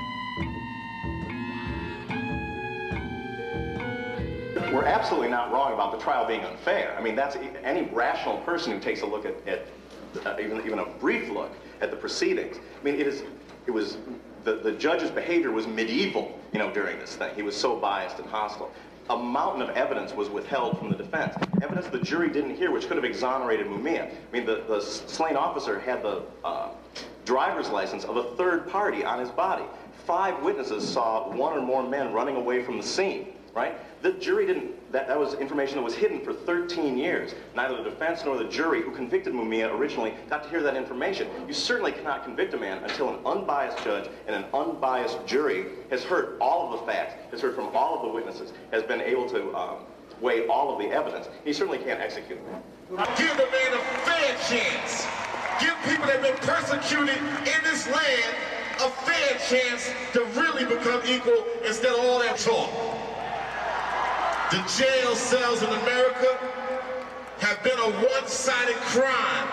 We're absolutely not wrong about the trial being unfair. I mean, that's any rational person who takes a look at, at uh, even, even a brief look at the proceedings. I mean, it is, it was, the, the judge's behavior was medieval, you know, during this thing. He was so biased and hostile. A mountain of evidence was withheld from the defense. Evidence the jury didn't hear, which could have exonerated Mumia. I mean, the, the slain officer had the uh, driver's license of a third party on his body. Five witnesses saw one or more men running away from the scene right? The jury didn't, that, that was information that was hidden for thirteen years. Neither the defense nor the jury who convicted Mumia originally got to hear that information. You certainly cannot convict a man until an unbiased judge and an unbiased jury has heard all of the facts, has heard from all of the witnesses, has been able to um, weigh all of the evidence. You certainly can't execute him. Give the man a fair chance. Give people that have been persecuted in this land a fair chance to really become equal instead of all that talk. The jail cells in America have been a one-sided crime.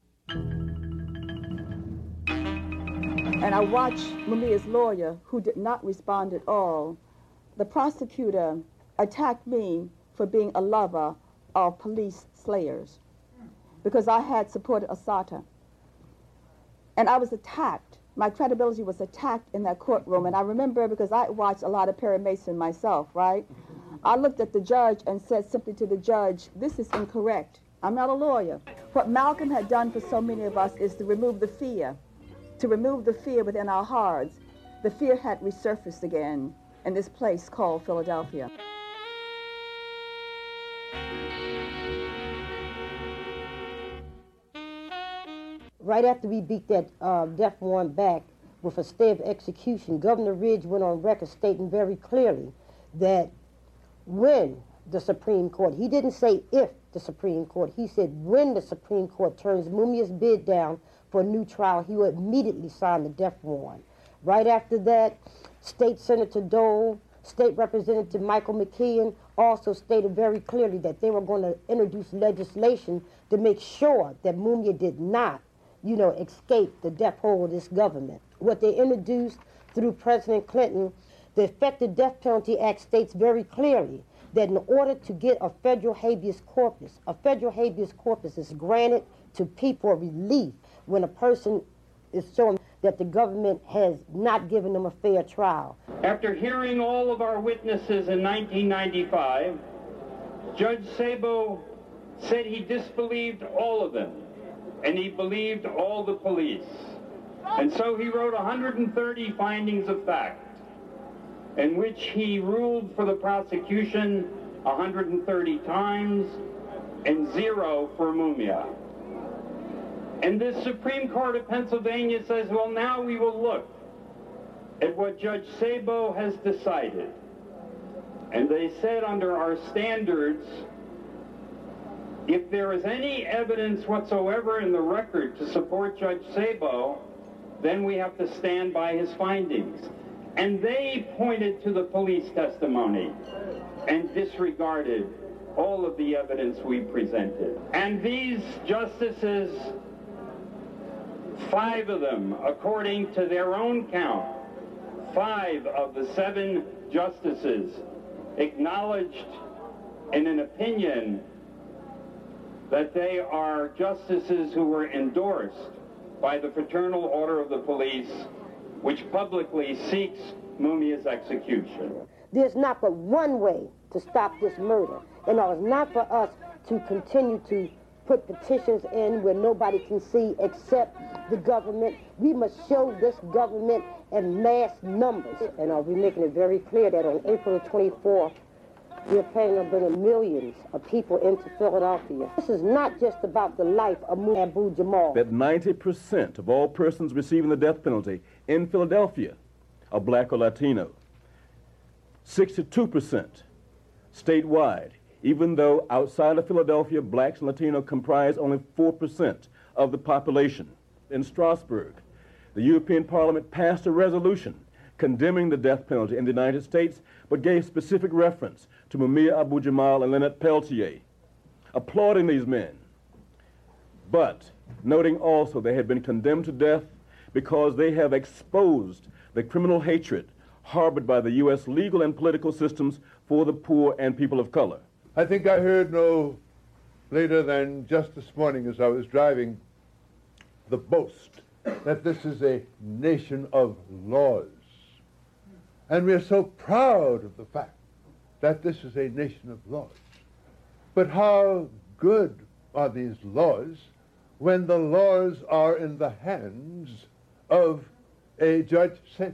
And I watched Mumia's lawyer, who did not respond at all. The prosecutor attacked me for being a lover of police slayers because I had supported Assata. And I was attacked. My credibility was attacked in that courtroom. And I remember, because I watched a lot of Perry Mason myself, right? I looked at the judge and said simply to the judge, this is incorrect. I'm not a lawyer. What Malcolm had done for so many of us is to remove the fear, to remove the fear within our hearts. The fear had resurfaced again in this place called Philadelphia. Right after we beat that uh, death warrant back with a stay of execution, Governor Ridge went on record stating very clearly that when the Supreme Court, he didn't say if the Supreme Court, he said when the Supreme Court turns Mumia's bid down for a new trial, he would immediately sign the death warrant. Right after that, State Senator Dole, State Representative Michael McKeon also stated very clearly that they were going to introduce legislation to make sure that Mumia did not, you know, escape the death hole of this government. What they introduced through President Clinton, the Effective Death Penalty Act states very clearly that in order to get a federal habeas corpus, a federal habeas corpus is granted to people of relief when a person is showing that the government has not given them a fair trial. After hearing all of our witnesses in nineteen ninety-five, Judge Sabo said he disbelieved all of them, and he believed all the police. And so he wrote one hundred thirty findings of fact, in which he ruled for the prosecution one hundred thirty times and zero for Mumia. And the Supreme Court of Pennsylvania says, well, now we will look at what Judge Sabo has decided. And they said under our standards, if there is any evidence whatsoever in the record to support Judge Sabo, then we have to stand by his findings. And they pointed to the police testimony and disregarded all of the evidence we presented. And these justices, five of them, according to their own count, five of the seven justices acknowledged in an opinion that they are justices who were endorsed by the Fraternal Order of the Police, which publicly seeks Mumia's execution. There's not but one way to stop this murder, and it's not for us to continue to put petitions in where nobody can see except the government. We must show this government in mass numbers, and uh, we're making it very clear that on April twenty-fourth, we're planning on bringing millions of people into Philadelphia. This is not just about the life of Mumia Abu-Jamal. That ninety percent of all persons receiving the death penalty in Philadelphia are black or Latino. sixty-two percent statewide, even though outside of Philadelphia, blacks and Latino comprise only four percent of the population. In Strasbourg, the European Parliament passed a resolution condemning the death penalty in the United States, but gave specific reference to Mumia Abu-Jamal and Lynette Peltier, applauding these men, but noting also they had been condemned to death because they have exposed the criminal hatred harbored by the U S legal and political systems for the poor and people of color. I think I heard no later than just this morning as I was driving the boast that this is a nation of laws. And we are so proud of the fact that this is a nation of laws. But how good are these laws when the laws are in the hands of a Judge Sabo?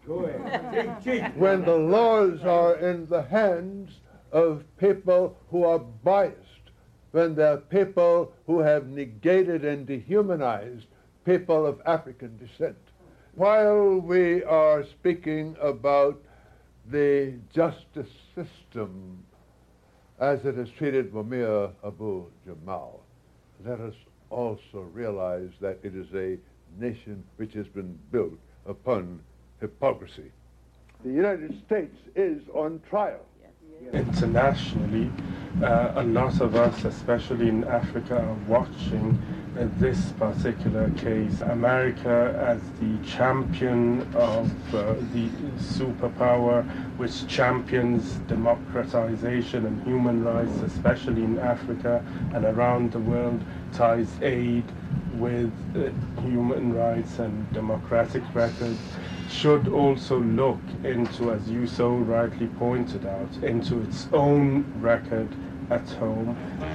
Go ahead. When the laws are in the hands of people who are biased, when they're people who have negated and dehumanized people of African descent. While we are speaking about the justice system as it has treated Mumia Abu Jamal, let us also realize that it is a nation which has been built upon hypocrisy. The United States is on trial. Internationally, uh, a lot of us, especially in Africa, are watching uh, this particular case. America as the champion of uh, the superpower, which champions democratization and human rights, especially in Africa and around the world, ties aid with uh, human rights and democratic records, should also look into, as you so rightly pointed out, into its own record at home.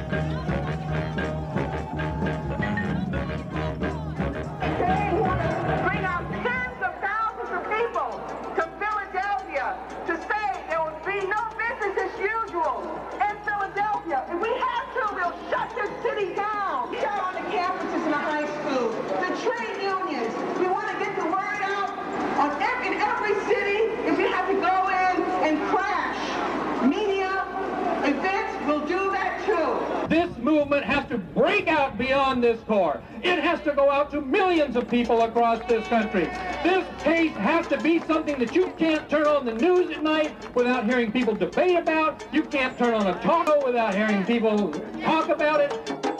Bring out tens of thousands of people to Philadelphia to say there will be no business as usual in Philadelphia. If we have to, we'll shut this city down. Here on the campuses in the high school, the trade unions, we want to get the word out on every, in every city. If we have to go in and crash media events, we'll do that too. This movement has to break out beyond this core. It has to go out to millions of people across this country. This case has to be something that you can't turn on the news at night without hearing people debate about. You can't turn on a talk show without hearing people talk about it.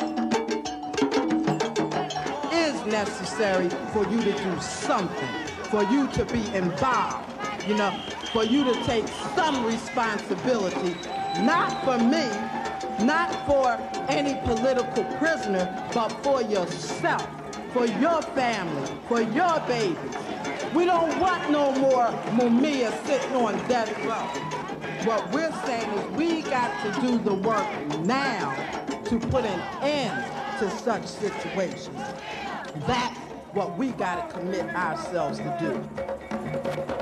It is necessary for you to do something, for you to be involved, you know, for you to take some responsibility, not for me, not for any political prisoner, but for yourself, for your family, for your babies. We don't want no more Mumia sitting on death row. What we're saying is we got to do the work now to put an end to such situations. That's what we got to commit ourselves to do.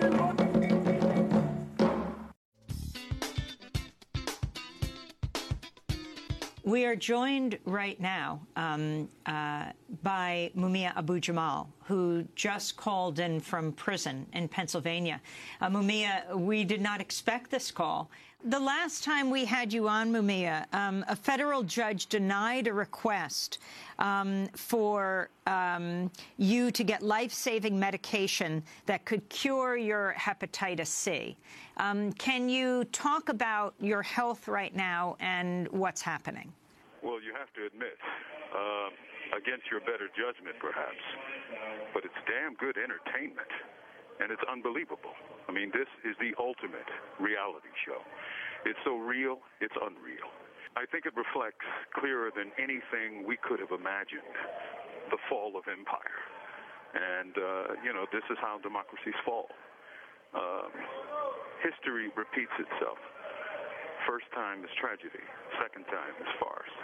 We are joined right now um, uh, by Mumia Abu Jamal, who just called in from prison in Pennsylvania. Uh, Mumia, we did not expect this call. The last time we had you on, Mumia, um, a federal judge denied a request um, for um, you to get life-saving medication that could cure your hepatitis C. Um, can you talk about your health right now and what's happening? Well, you have to admit, uh, against your better judgment, perhaps, but it's damn good entertainment, and it's unbelievable. I mean, this is the ultimate reality show. It's so real, it's unreal. I think it reflects clearer than anything we could have imagined the fall of empire. And, uh, you know, this is how democracies fall. Um, history repeats itself. First time is tragedy. Second time is farce.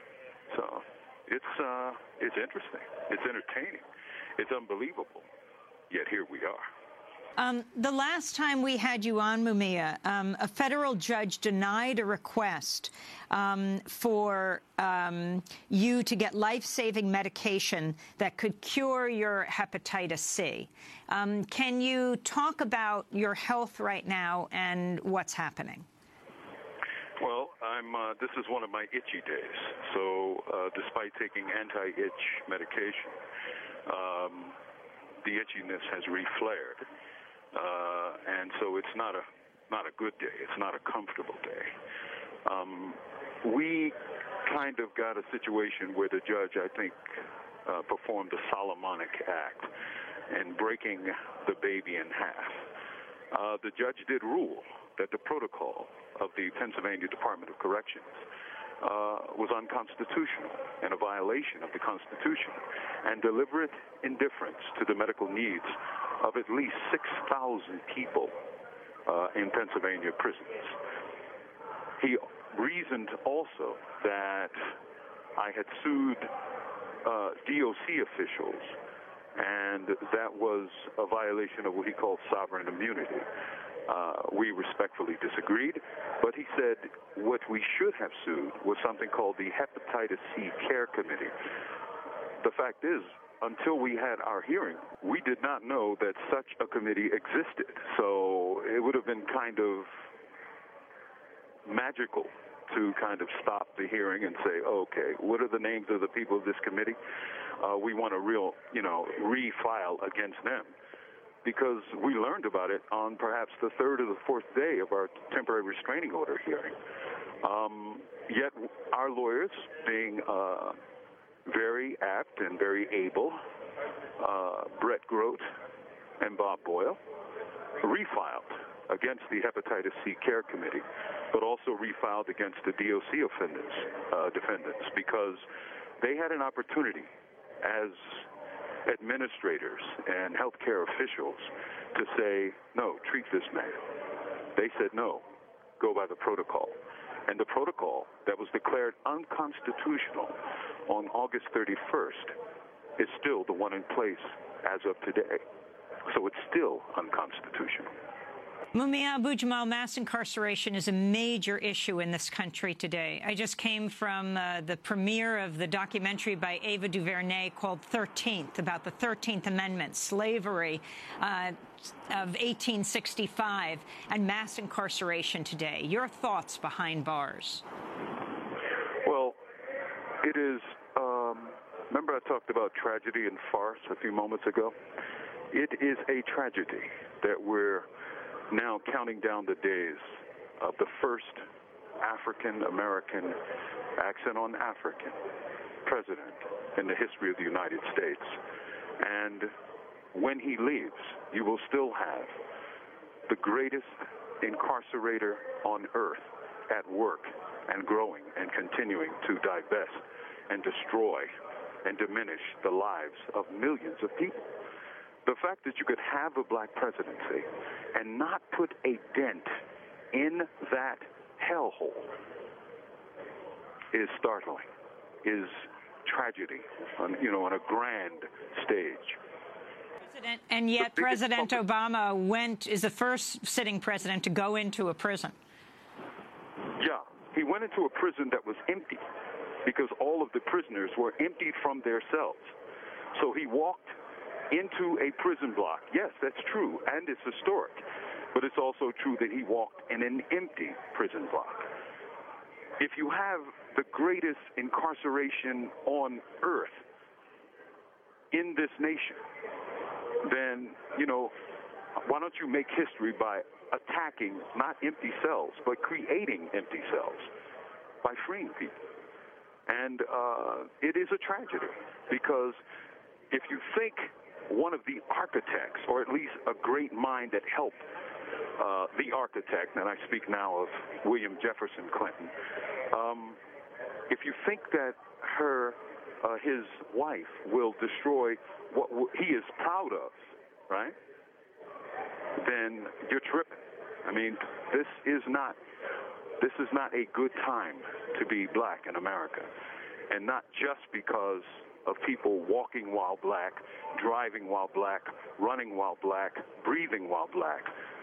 So it's, uh, it's interesting. It's entertaining. It's unbelievable. Yet here we are. Um, the last time we had you on, Mumia, um, a federal judge denied a request um, for um, you to get life-saving medication that could cure your hepatitis C. Um, can you talk about your health right now and what's happening? Well, I'm, uh, this is one of my itchy days. So uh, despite taking anti-itch medication, um, the itchiness has reflared. Uh, and so it's not a not a good day. It's not a comfortable day. Um, we kind of got a situation where the judge, I think, uh, performed a Solomonic act in breaking the baby in half. Uh, the judge did rule that the protocol of the Pennsylvania Department of Corrections uh, was unconstitutional and a violation of the Constitution and deliberate indifference to the medical needs of at least six thousand people uh, in Pennsylvania prisons. He reasoned also that I had sued uh, D O C officials and that was a violation of what he called sovereign immunity. Uh, we respectfully disagreed, but he said what we should have sued was something called the Hepatitis C Care Committee. The fact is, until we had our hearing, we did not know that such a committee existed. So it would have been kind of magical to kind of stop the hearing and say, okay, what are the names of the people of this committee? Uh, we want a real, you know, refile against them. Because we learned about it on perhaps the third or the fourth day of our temporary restraining order hearing. Um, yet our lawyers, being uh, very apt and very able, uh, Brett Grote and Bob Boyle, refiled against the Hepatitis C Care Committee, but also refiled against the D O C offenders, uh, defendants, because they had an opportunity as administrators and healthcare officials to say, no, treat this man. They said, no, go by the protocol. And the protocol that was declared unconstitutional on August thirty-first is still the one in place as of today. So it's still unconstitutional. Mumia Abu-Jamal, mass incarceration is a major issue in this country today. I just came from uh, the premiere of the documentary by Ava DuVernay called thirteenth, about the thirteenth Amendment, slavery uh, of eighteen sixty-five, and mass incarceration today. Your thoughts behind bars? Well, it is, um, remember I talked about tragedy and farce a few moments ago? It is a tragedy that we're now counting down the days of the first African-American, accent on African, president in the history of the United States. And when he leaves, you will still have the greatest incarcerator on earth at work and growing and continuing to divest and destroy and diminish the lives of millions of people. The fact that you could have a black presidency and not put a dent in that hellhole is startling, is tragedy, on, you know, on a grand stage. President, and yet President Obama went, is the first sitting president to go into a prison. Yeah, he went into a prison that was empty because all of the prisoners were emptied from their cells. So he walked into a prison block. Yes, that's true, and it's historic. But it's also true that he walked in an empty prison block. If you have the greatest incarceration on earth in this nation, then, you know, why don't you make history by attacking not empty cells, but creating empty cells by freeing people? And uh, it is a tragedy because if you think one of the architects, or at least a great mind that helped uh, the architect, and I speak now of William Jefferson Clinton, um, if you think that her, uh, his wife will destroy what w he is proud of, right, then you're tripping. I mean, this is not, this is not a good time to be black in America, and not just because of people walking while black, driving while black, running while black, breathing while black,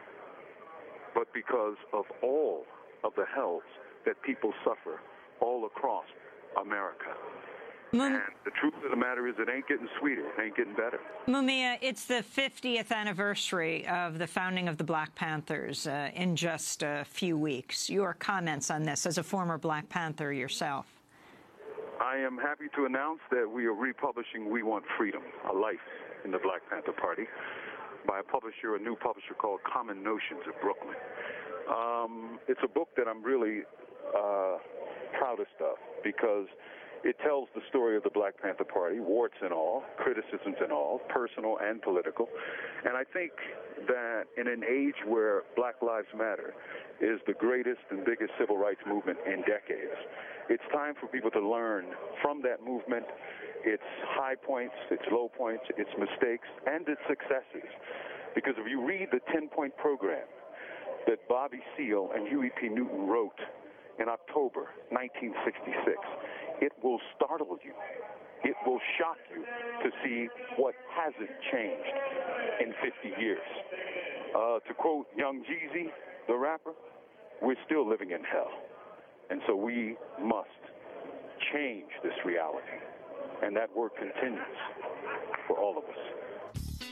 but because of all of the hells that people suffer all across America. Mum and the truth of the matter is it ain't getting sweeter, it ain't getting better. Mumia, it's the fiftieth anniversary of the founding of the Black Panthers uh, in just a few weeks. Your comments on this as a former Black Panther yourself? I am happy to announce that we are republishing We Want Freedom, A Life in the Black Panther Party, by a publisher, a new publisher called Common Notions of Brooklyn. Um, it's a book that I'm really uh, proudest of because it tells the story of the Black Panther Party, warts and all, criticisms and all, personal and political. And I think that in an age where Black Lives Matter is the greatest and biggest civil rights movement in decades, it's time for people to learn from that movement, its high points, its low points, its mistakes, and its successes. Because if you read the ten-point program that Bobby Seale and Huey P. Newton wrote in October nineteen sixty-six, it will startle you It will shock you to see what hasn't changed in fifty years. Uh, to quote Young Jeezy, the rapper, we're still living in hell. And so we must change this reality. And that work continues for all of us.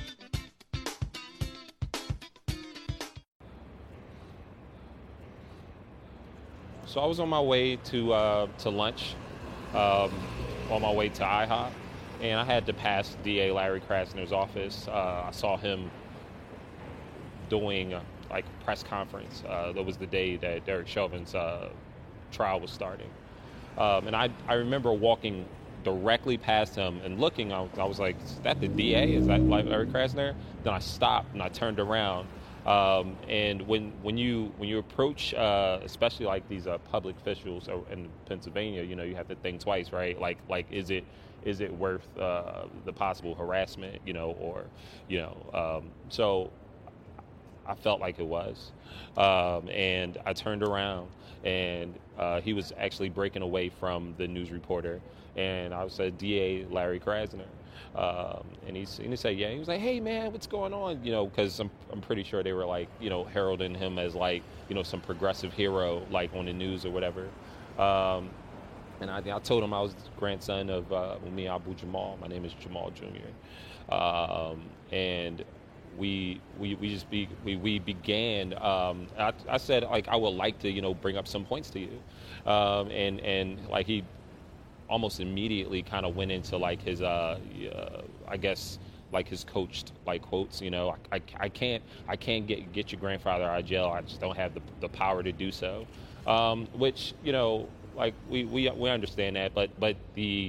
So I was on my way to uh, to lunch, um, on my way to I hop, and I had to pass D A Larry Krasner's office. Uh, I saw him doing uh, like a press conference. Uh, that was the day that Derek Chauvin's uh, trial was starting. Um, and I, I remember walking directly past him and looking, I, I was like, is that the D A? Is that Larry Krasner? Then I stopped and I turned around. Um, and when when you when you approach, uh, especially like these uh, public officials in Pennsylvania, you know, you have to think twice, right? Like like is it is it worth uh, the possible harassment, you know, or you know, um, so I felt like it was, um, and I turned around and uh, he was actually breaking away from the news reporter, and I said, D A Larry Krasner. Um, and, he's, and he said, yeah, he was like, hey man, what's going on? You know, because I'm, I'm pretty sure they were like, you know, heralding him as like, you know, some progressive hero, like on the news or whatever. Um, and I, I told him I was the grandson of uh, Mumia Abu-Jamal. My name is Jamal Junior Um, and we, we, we just be, we, we began, um, I, I said, like, I would like to, you know, bring up some points to you. Um, and, and like he, almost immediately kind of went into like his, uh, uh, I guess, like his coached like quotes. You know, I, I, I can't I can't get get your grandfather out of jail. I just don't have the the power to do so. Um, which you know, like we, we we understand that, but but the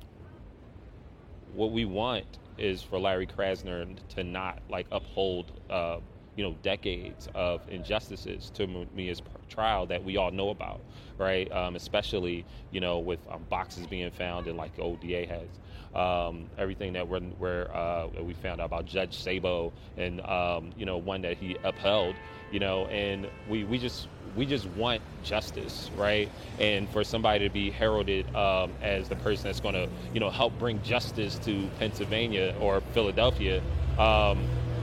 what we want is for Larry Krasner to not like uphold, uh, you know, decades of injustices to Mumia's trial that we all know about, right? Um, especially, you know, with um, boxes being found and like O D A has. Um, everything that we're, we're, uh, we found out about Judge Sabo and, um, you know, one that he upheld, you know, and we, we just we just want justice, right? And for somebody to be heralded um, as the person that's going to, you know, help bring justice to Pennsylvania or Philadelphia, um,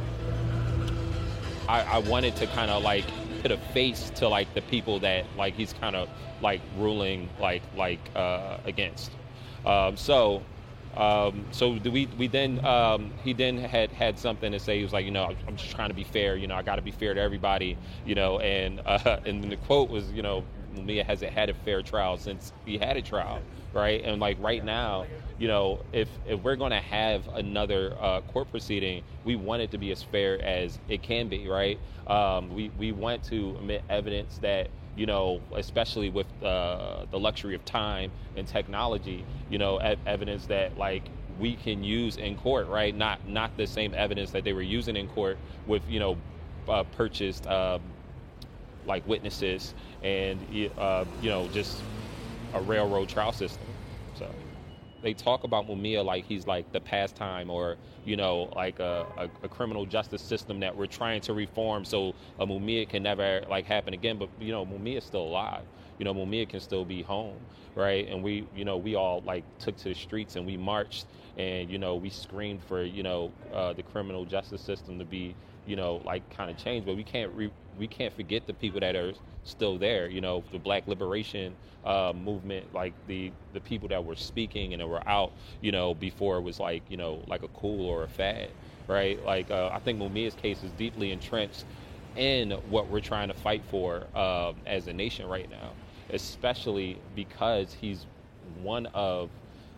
I, I wanted to kind of like put a face to like the people that like he's kind of like ruling like like uh, against. Um, so um, so we we then um, he then had had something to say. He was like, you know, I'm just trying to be fair. You know, I got to be fair to everybody. You know, and uh, and then the quote was, you know, Mumia hasn't had a fair trial since he had a trial, right? And like right now, you know, if if we're going to have another uh, court proceeding, we want it to be as fair as it can be, right? Um, we we want to admit evidence that, you know, especially with uh, the luxury of time and technology, you know, e- evidence that like we can use in court, right? Not not the same evidence that they were using in court with, you know, uh, purchased um, like witnesses and uh, you know, just a railroad trial system. So they talk about Mumia like he's like the pastime or, you know, like a, a, a criminal justice system that we're trying to reform so a Mumia can never like happen again. But, you know, Mumia is still alive. You know, Mumia can still be home, right? And we, you know, we all like took to the streets and we marched and, you know, we screamed for, you know, uh, the criminal justice system to be, you know, like kind of changed. But we can't re- we can't forget the people that are still there, you know, the Black liberation uh, movement, like the, the people that were speaking and that were out, you know, before it was like, you know, like a cool or a fad, right? Like, uh, I think Mumia's case is deeply entrenched in what we're trying to fight for uh, as a nation right now, especially because he's one of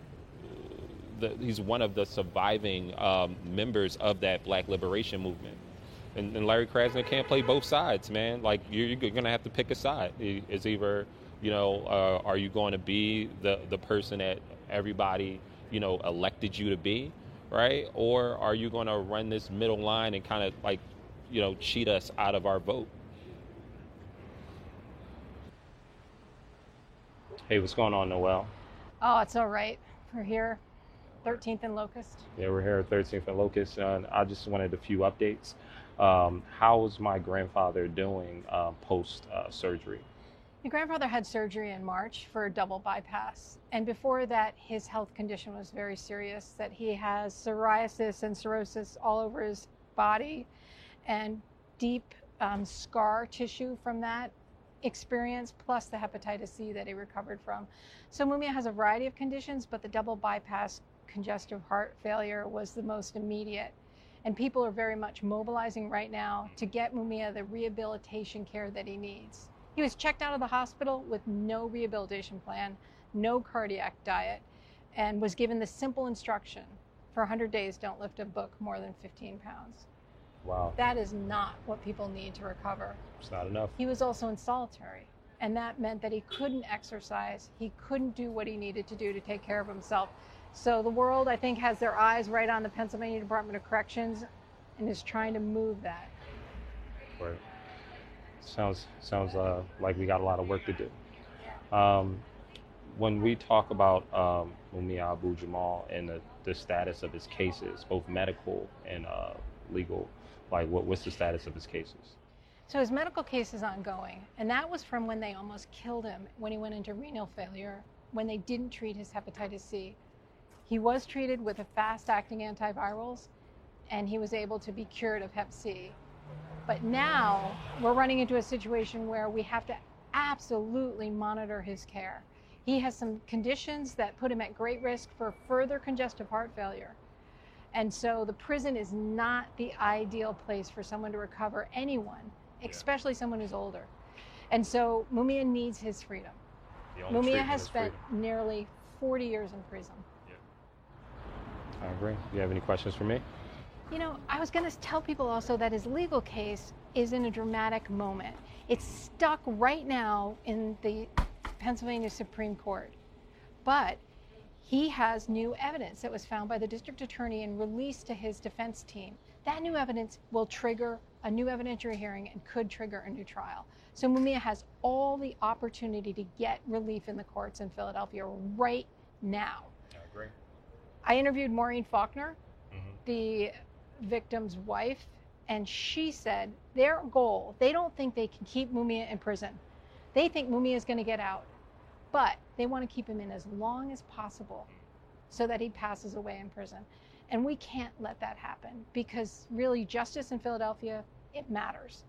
the, he's one of the surviving um, members of that Black liberation movement. And, and Larry Krasner can't play both sides, man. Like, you're, you're going to have to pick a side. It's either, you know, uh, are you going to be the, the person that everybody, you know, elected you to be, right? Or are you going to run this middle line and kind of, like, you know, cheat us out of our vote? Hey, what's going on, Noel? Oh, it's all right. We're here, thirteenth and Locust. Yeah, we're here at thirteenth and Locust, and I just wanted a few updates. Um, how is my grandfather doing uh, post uh, surgery? My grandfather had surgery in March for a double bypass. And before that, his health condition was very serious, that he has psoriasis and cirrhosis all over his body and deep um, scar tissue from that experience, plus the hepatitis C that he recovered from. So Mumia has a variety of conditions, but the double bypass congestive heart failure was the most immediate. And people are very much mobilizing right now to get Mumia the rehabilitation care that he needs. He was checked out of the hospital with no rehabilitation plan, no cardiac diet, and was given the simple instruction, for one hundred days, don't lift a book more than fifteen pounds. Wow. That is not what people need to recover. It's not enough. He was also in solitary, and that meant that he couldn't exercise. He couldn't do what he needed to do to take care of himself. So the world, I think, has their eyes right on the Pennsylvania Department of Corrections and is trying to move that. Right. Sounds sounds uh, like we got a lot of work to do. Um, when we talk about um, Mumia Abu-Jamal and the, the status of his cases, both medical and uh, legal, like what, what's the status of his cases? So his medical case is ongoing, and that was from when they almost killed him when he went into renal failure, when they didn't treat his hepatitis C. He was treated with a fast-acting antivirals, and he was able to be cured of hep C. But now we're running into a situation where we have to absolutely monitor his care. He has some conditions that put him at great risk for further congestive heart failure. And so the prison is not the ideal place for someone to recover anyone, especially someone who's older. And so Mumia needs his freedom. Mumia has spent freedom. nearly forty years in prison. I agree. Do you have any questions for me? You know, I was going to tell people also that his legal case is in a dramatic moment. It's stuck right now in the Pennsylvania Supreme Court. But he has new evidence that was found by the district attorney and released to his defense team. That new evidence will trigger a new evidentiary hearing and could trigger a new trial. So Mumia has all the opportunity to get relief in the courts in Philadelphia right now. I agree. I interviewed Maureen Faulkner, mm-hmm. the victim's wife, and she said their goal, they don't think they can keep Mumia in prison. They think Mumia is going to get out, but they want to keep him in as long as possible so that he passes away in prison. And we can't let that happen because really justice in Philadelphia, it matters.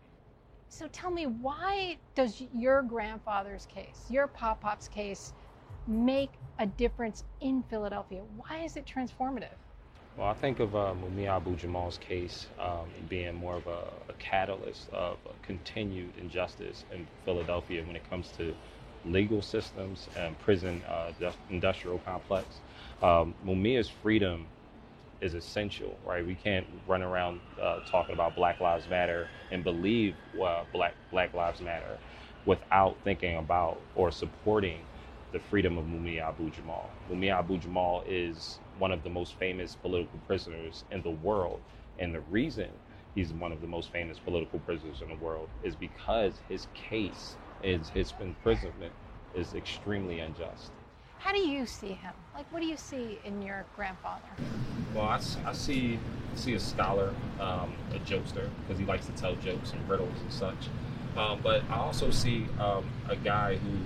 So tell me, why does your grandfather's case, your Pop-Pop's case, make a difference in Philadelphia? Why is it transformative? Well, I think of uh, Mumia Abu-Jamal's case um, being more of a, a catalyst of a continued injustice in Philadelphia when it comes to legal systems and prison uh, industrial complex. Um, Mumia's freedom is essential, right? We can't run around uh, talking about Black Lives Matter and believe uh, Black Black Lives Matter without thinking about or supporting the freedom of Mumia Abu-Jamal. Mumia Abu-Jamal is one of the most famous political prisoners in the world. And the reason he's one of the most famous political prisoners in the world is because his case, is his imprisonment, is extremely unjust. How do you see him? Like, what do you see in your grandfather? Well, I, I see see a scholar, um, a jokester, because he likes to tell jokes and riddles and such. Um, but I also see um, a guy who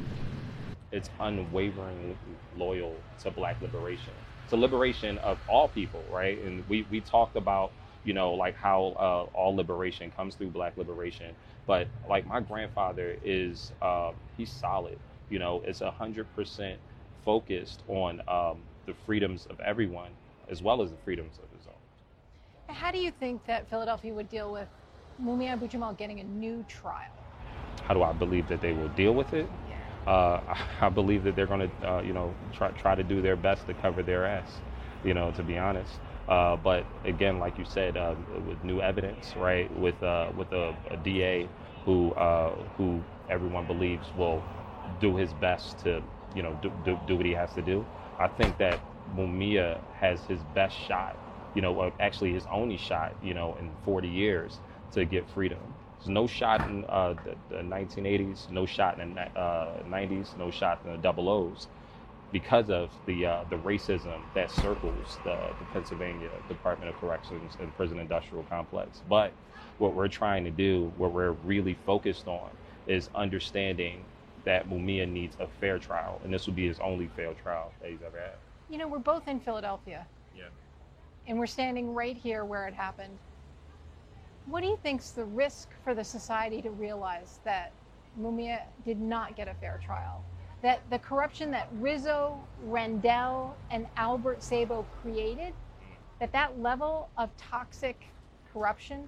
is unwavering loyal to Black liberation. To liberation of all people, right? And we, we talked about, you know, like how uh, all liberation comes through Black liberation. But like my grandfather is, uh, he's solid, you know, it's one hundred percent focused on um, the freedoms of everyone as well as the freedoms of his own. How do you think that Philadelphia would deal with Mumia Abu-Jamal getting a new trial? How do I believe that they will deal with it? Uh, I believe that they're going to, uh, you know, try try to do their best to cover their ass, you know, to be honest. Uh, but again, like you said, uh, with new evidence, right, with uh, with a, a D A who uh, who everyone believes will do his best to, you know, do, do, do what he has to do. I think that Mumia has his best shot, you know, or actually his only shot, you know, in forty years to get freedom. There's no shot in uh, the, the nineteen eighties, no shot in the uh, nineties, no shot in the double O's because of the uh, the racism that circles the, the Pennsylvania Department of Corrections and Prison Industrial Complex. But what we're trying to do, what we're really focused on, is understanding that Mumia needs a fair trial, and this will be his only fair trial that he's ever had. You know, we're both in Philadelphia. Yeah. And we're standing right here where it happened. What do you think's the risk for the society to realize that Mumia did not get a fair trial? That the corruption that Rizzo, Rendell, and Albert Sabo created, that that level of toxic corruption,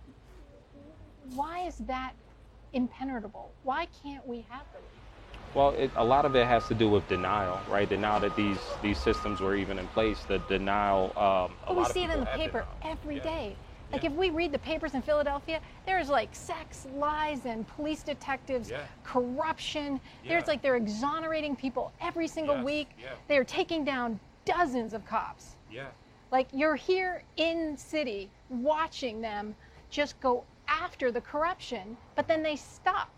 why is that impenetrable? Why can't we have it? Well, it, a lot of it has to do with denial, right? Denial that these these systems were even in place. The denial. Um, a But we lot see of it in the people have paper denial. every Yeah. day. Like if we read the papers in Philadelphia, there's like sex, lies, and police detectives, Yeah. corruption. Yeah. There's like they're exonerating people every single Yes, week. yeah. They're taking down dozens of cops. Yeah. Like you're here in city watching them just go after the corruption, but then they stop.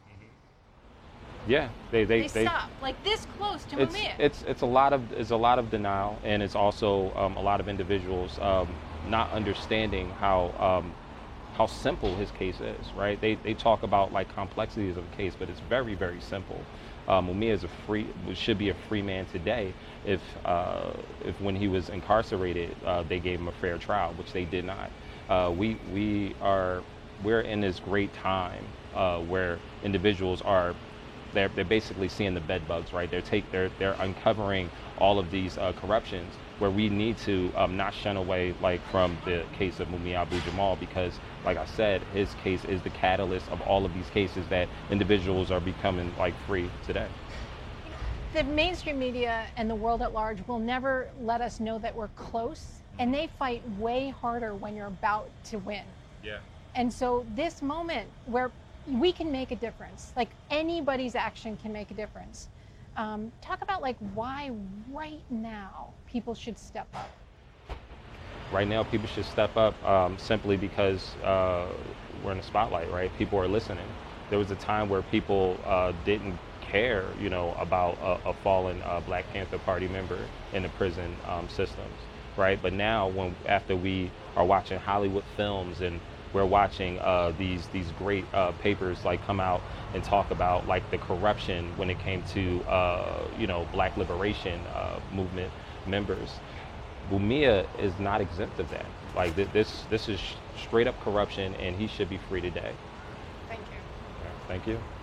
Yeah, they they, They, stop like this close to it's, Mumia. it's it's a lot of it's a lot of denial, and it's also um, a lot of individuals um, not understanding how um, how simple his case is. Right? They they talk about like complexities of the case, but it's very very simple. Um, Mumia is a free should be a free man today if uh, if when he was incarcerated uh, they gave him a fair trial, which they did not. Uh, we we are we're in this great time uh, where individuals are. They're, they're basically seeing the bed bugs, right? They're take they're they're uncovering all of these uh, corruptions where we need to um, not shun away like from the case of Mumia Abu-Jamal, because like I said, his case is the catalyst of all of these cases that individuals are becoming like free today. The mainstream media and the world at large will never let us know that we're close, and they fight way harder when you're about to win. Yeah. And so this moment where we can make a difference, like anybody's action can make a difference. Um, talk about like why right now people should step up. Right now, people should step up um, simply because uh, we're in the spotlight, right? People are listening. There was a time where people uh, didn't care, you know, about a, a fallen uh, Black Panther Party member in the prison um, systems, right? But now, when after we are watching Hollywood films and we're watching uh, these these great uh, papers like come out and talk about like the corruption when it came to uh, you know Black liberation uh, movement members. Mumia is not exempt of that. Like th this this is straight up corruption, and he should be free today. Thank you. Thank you.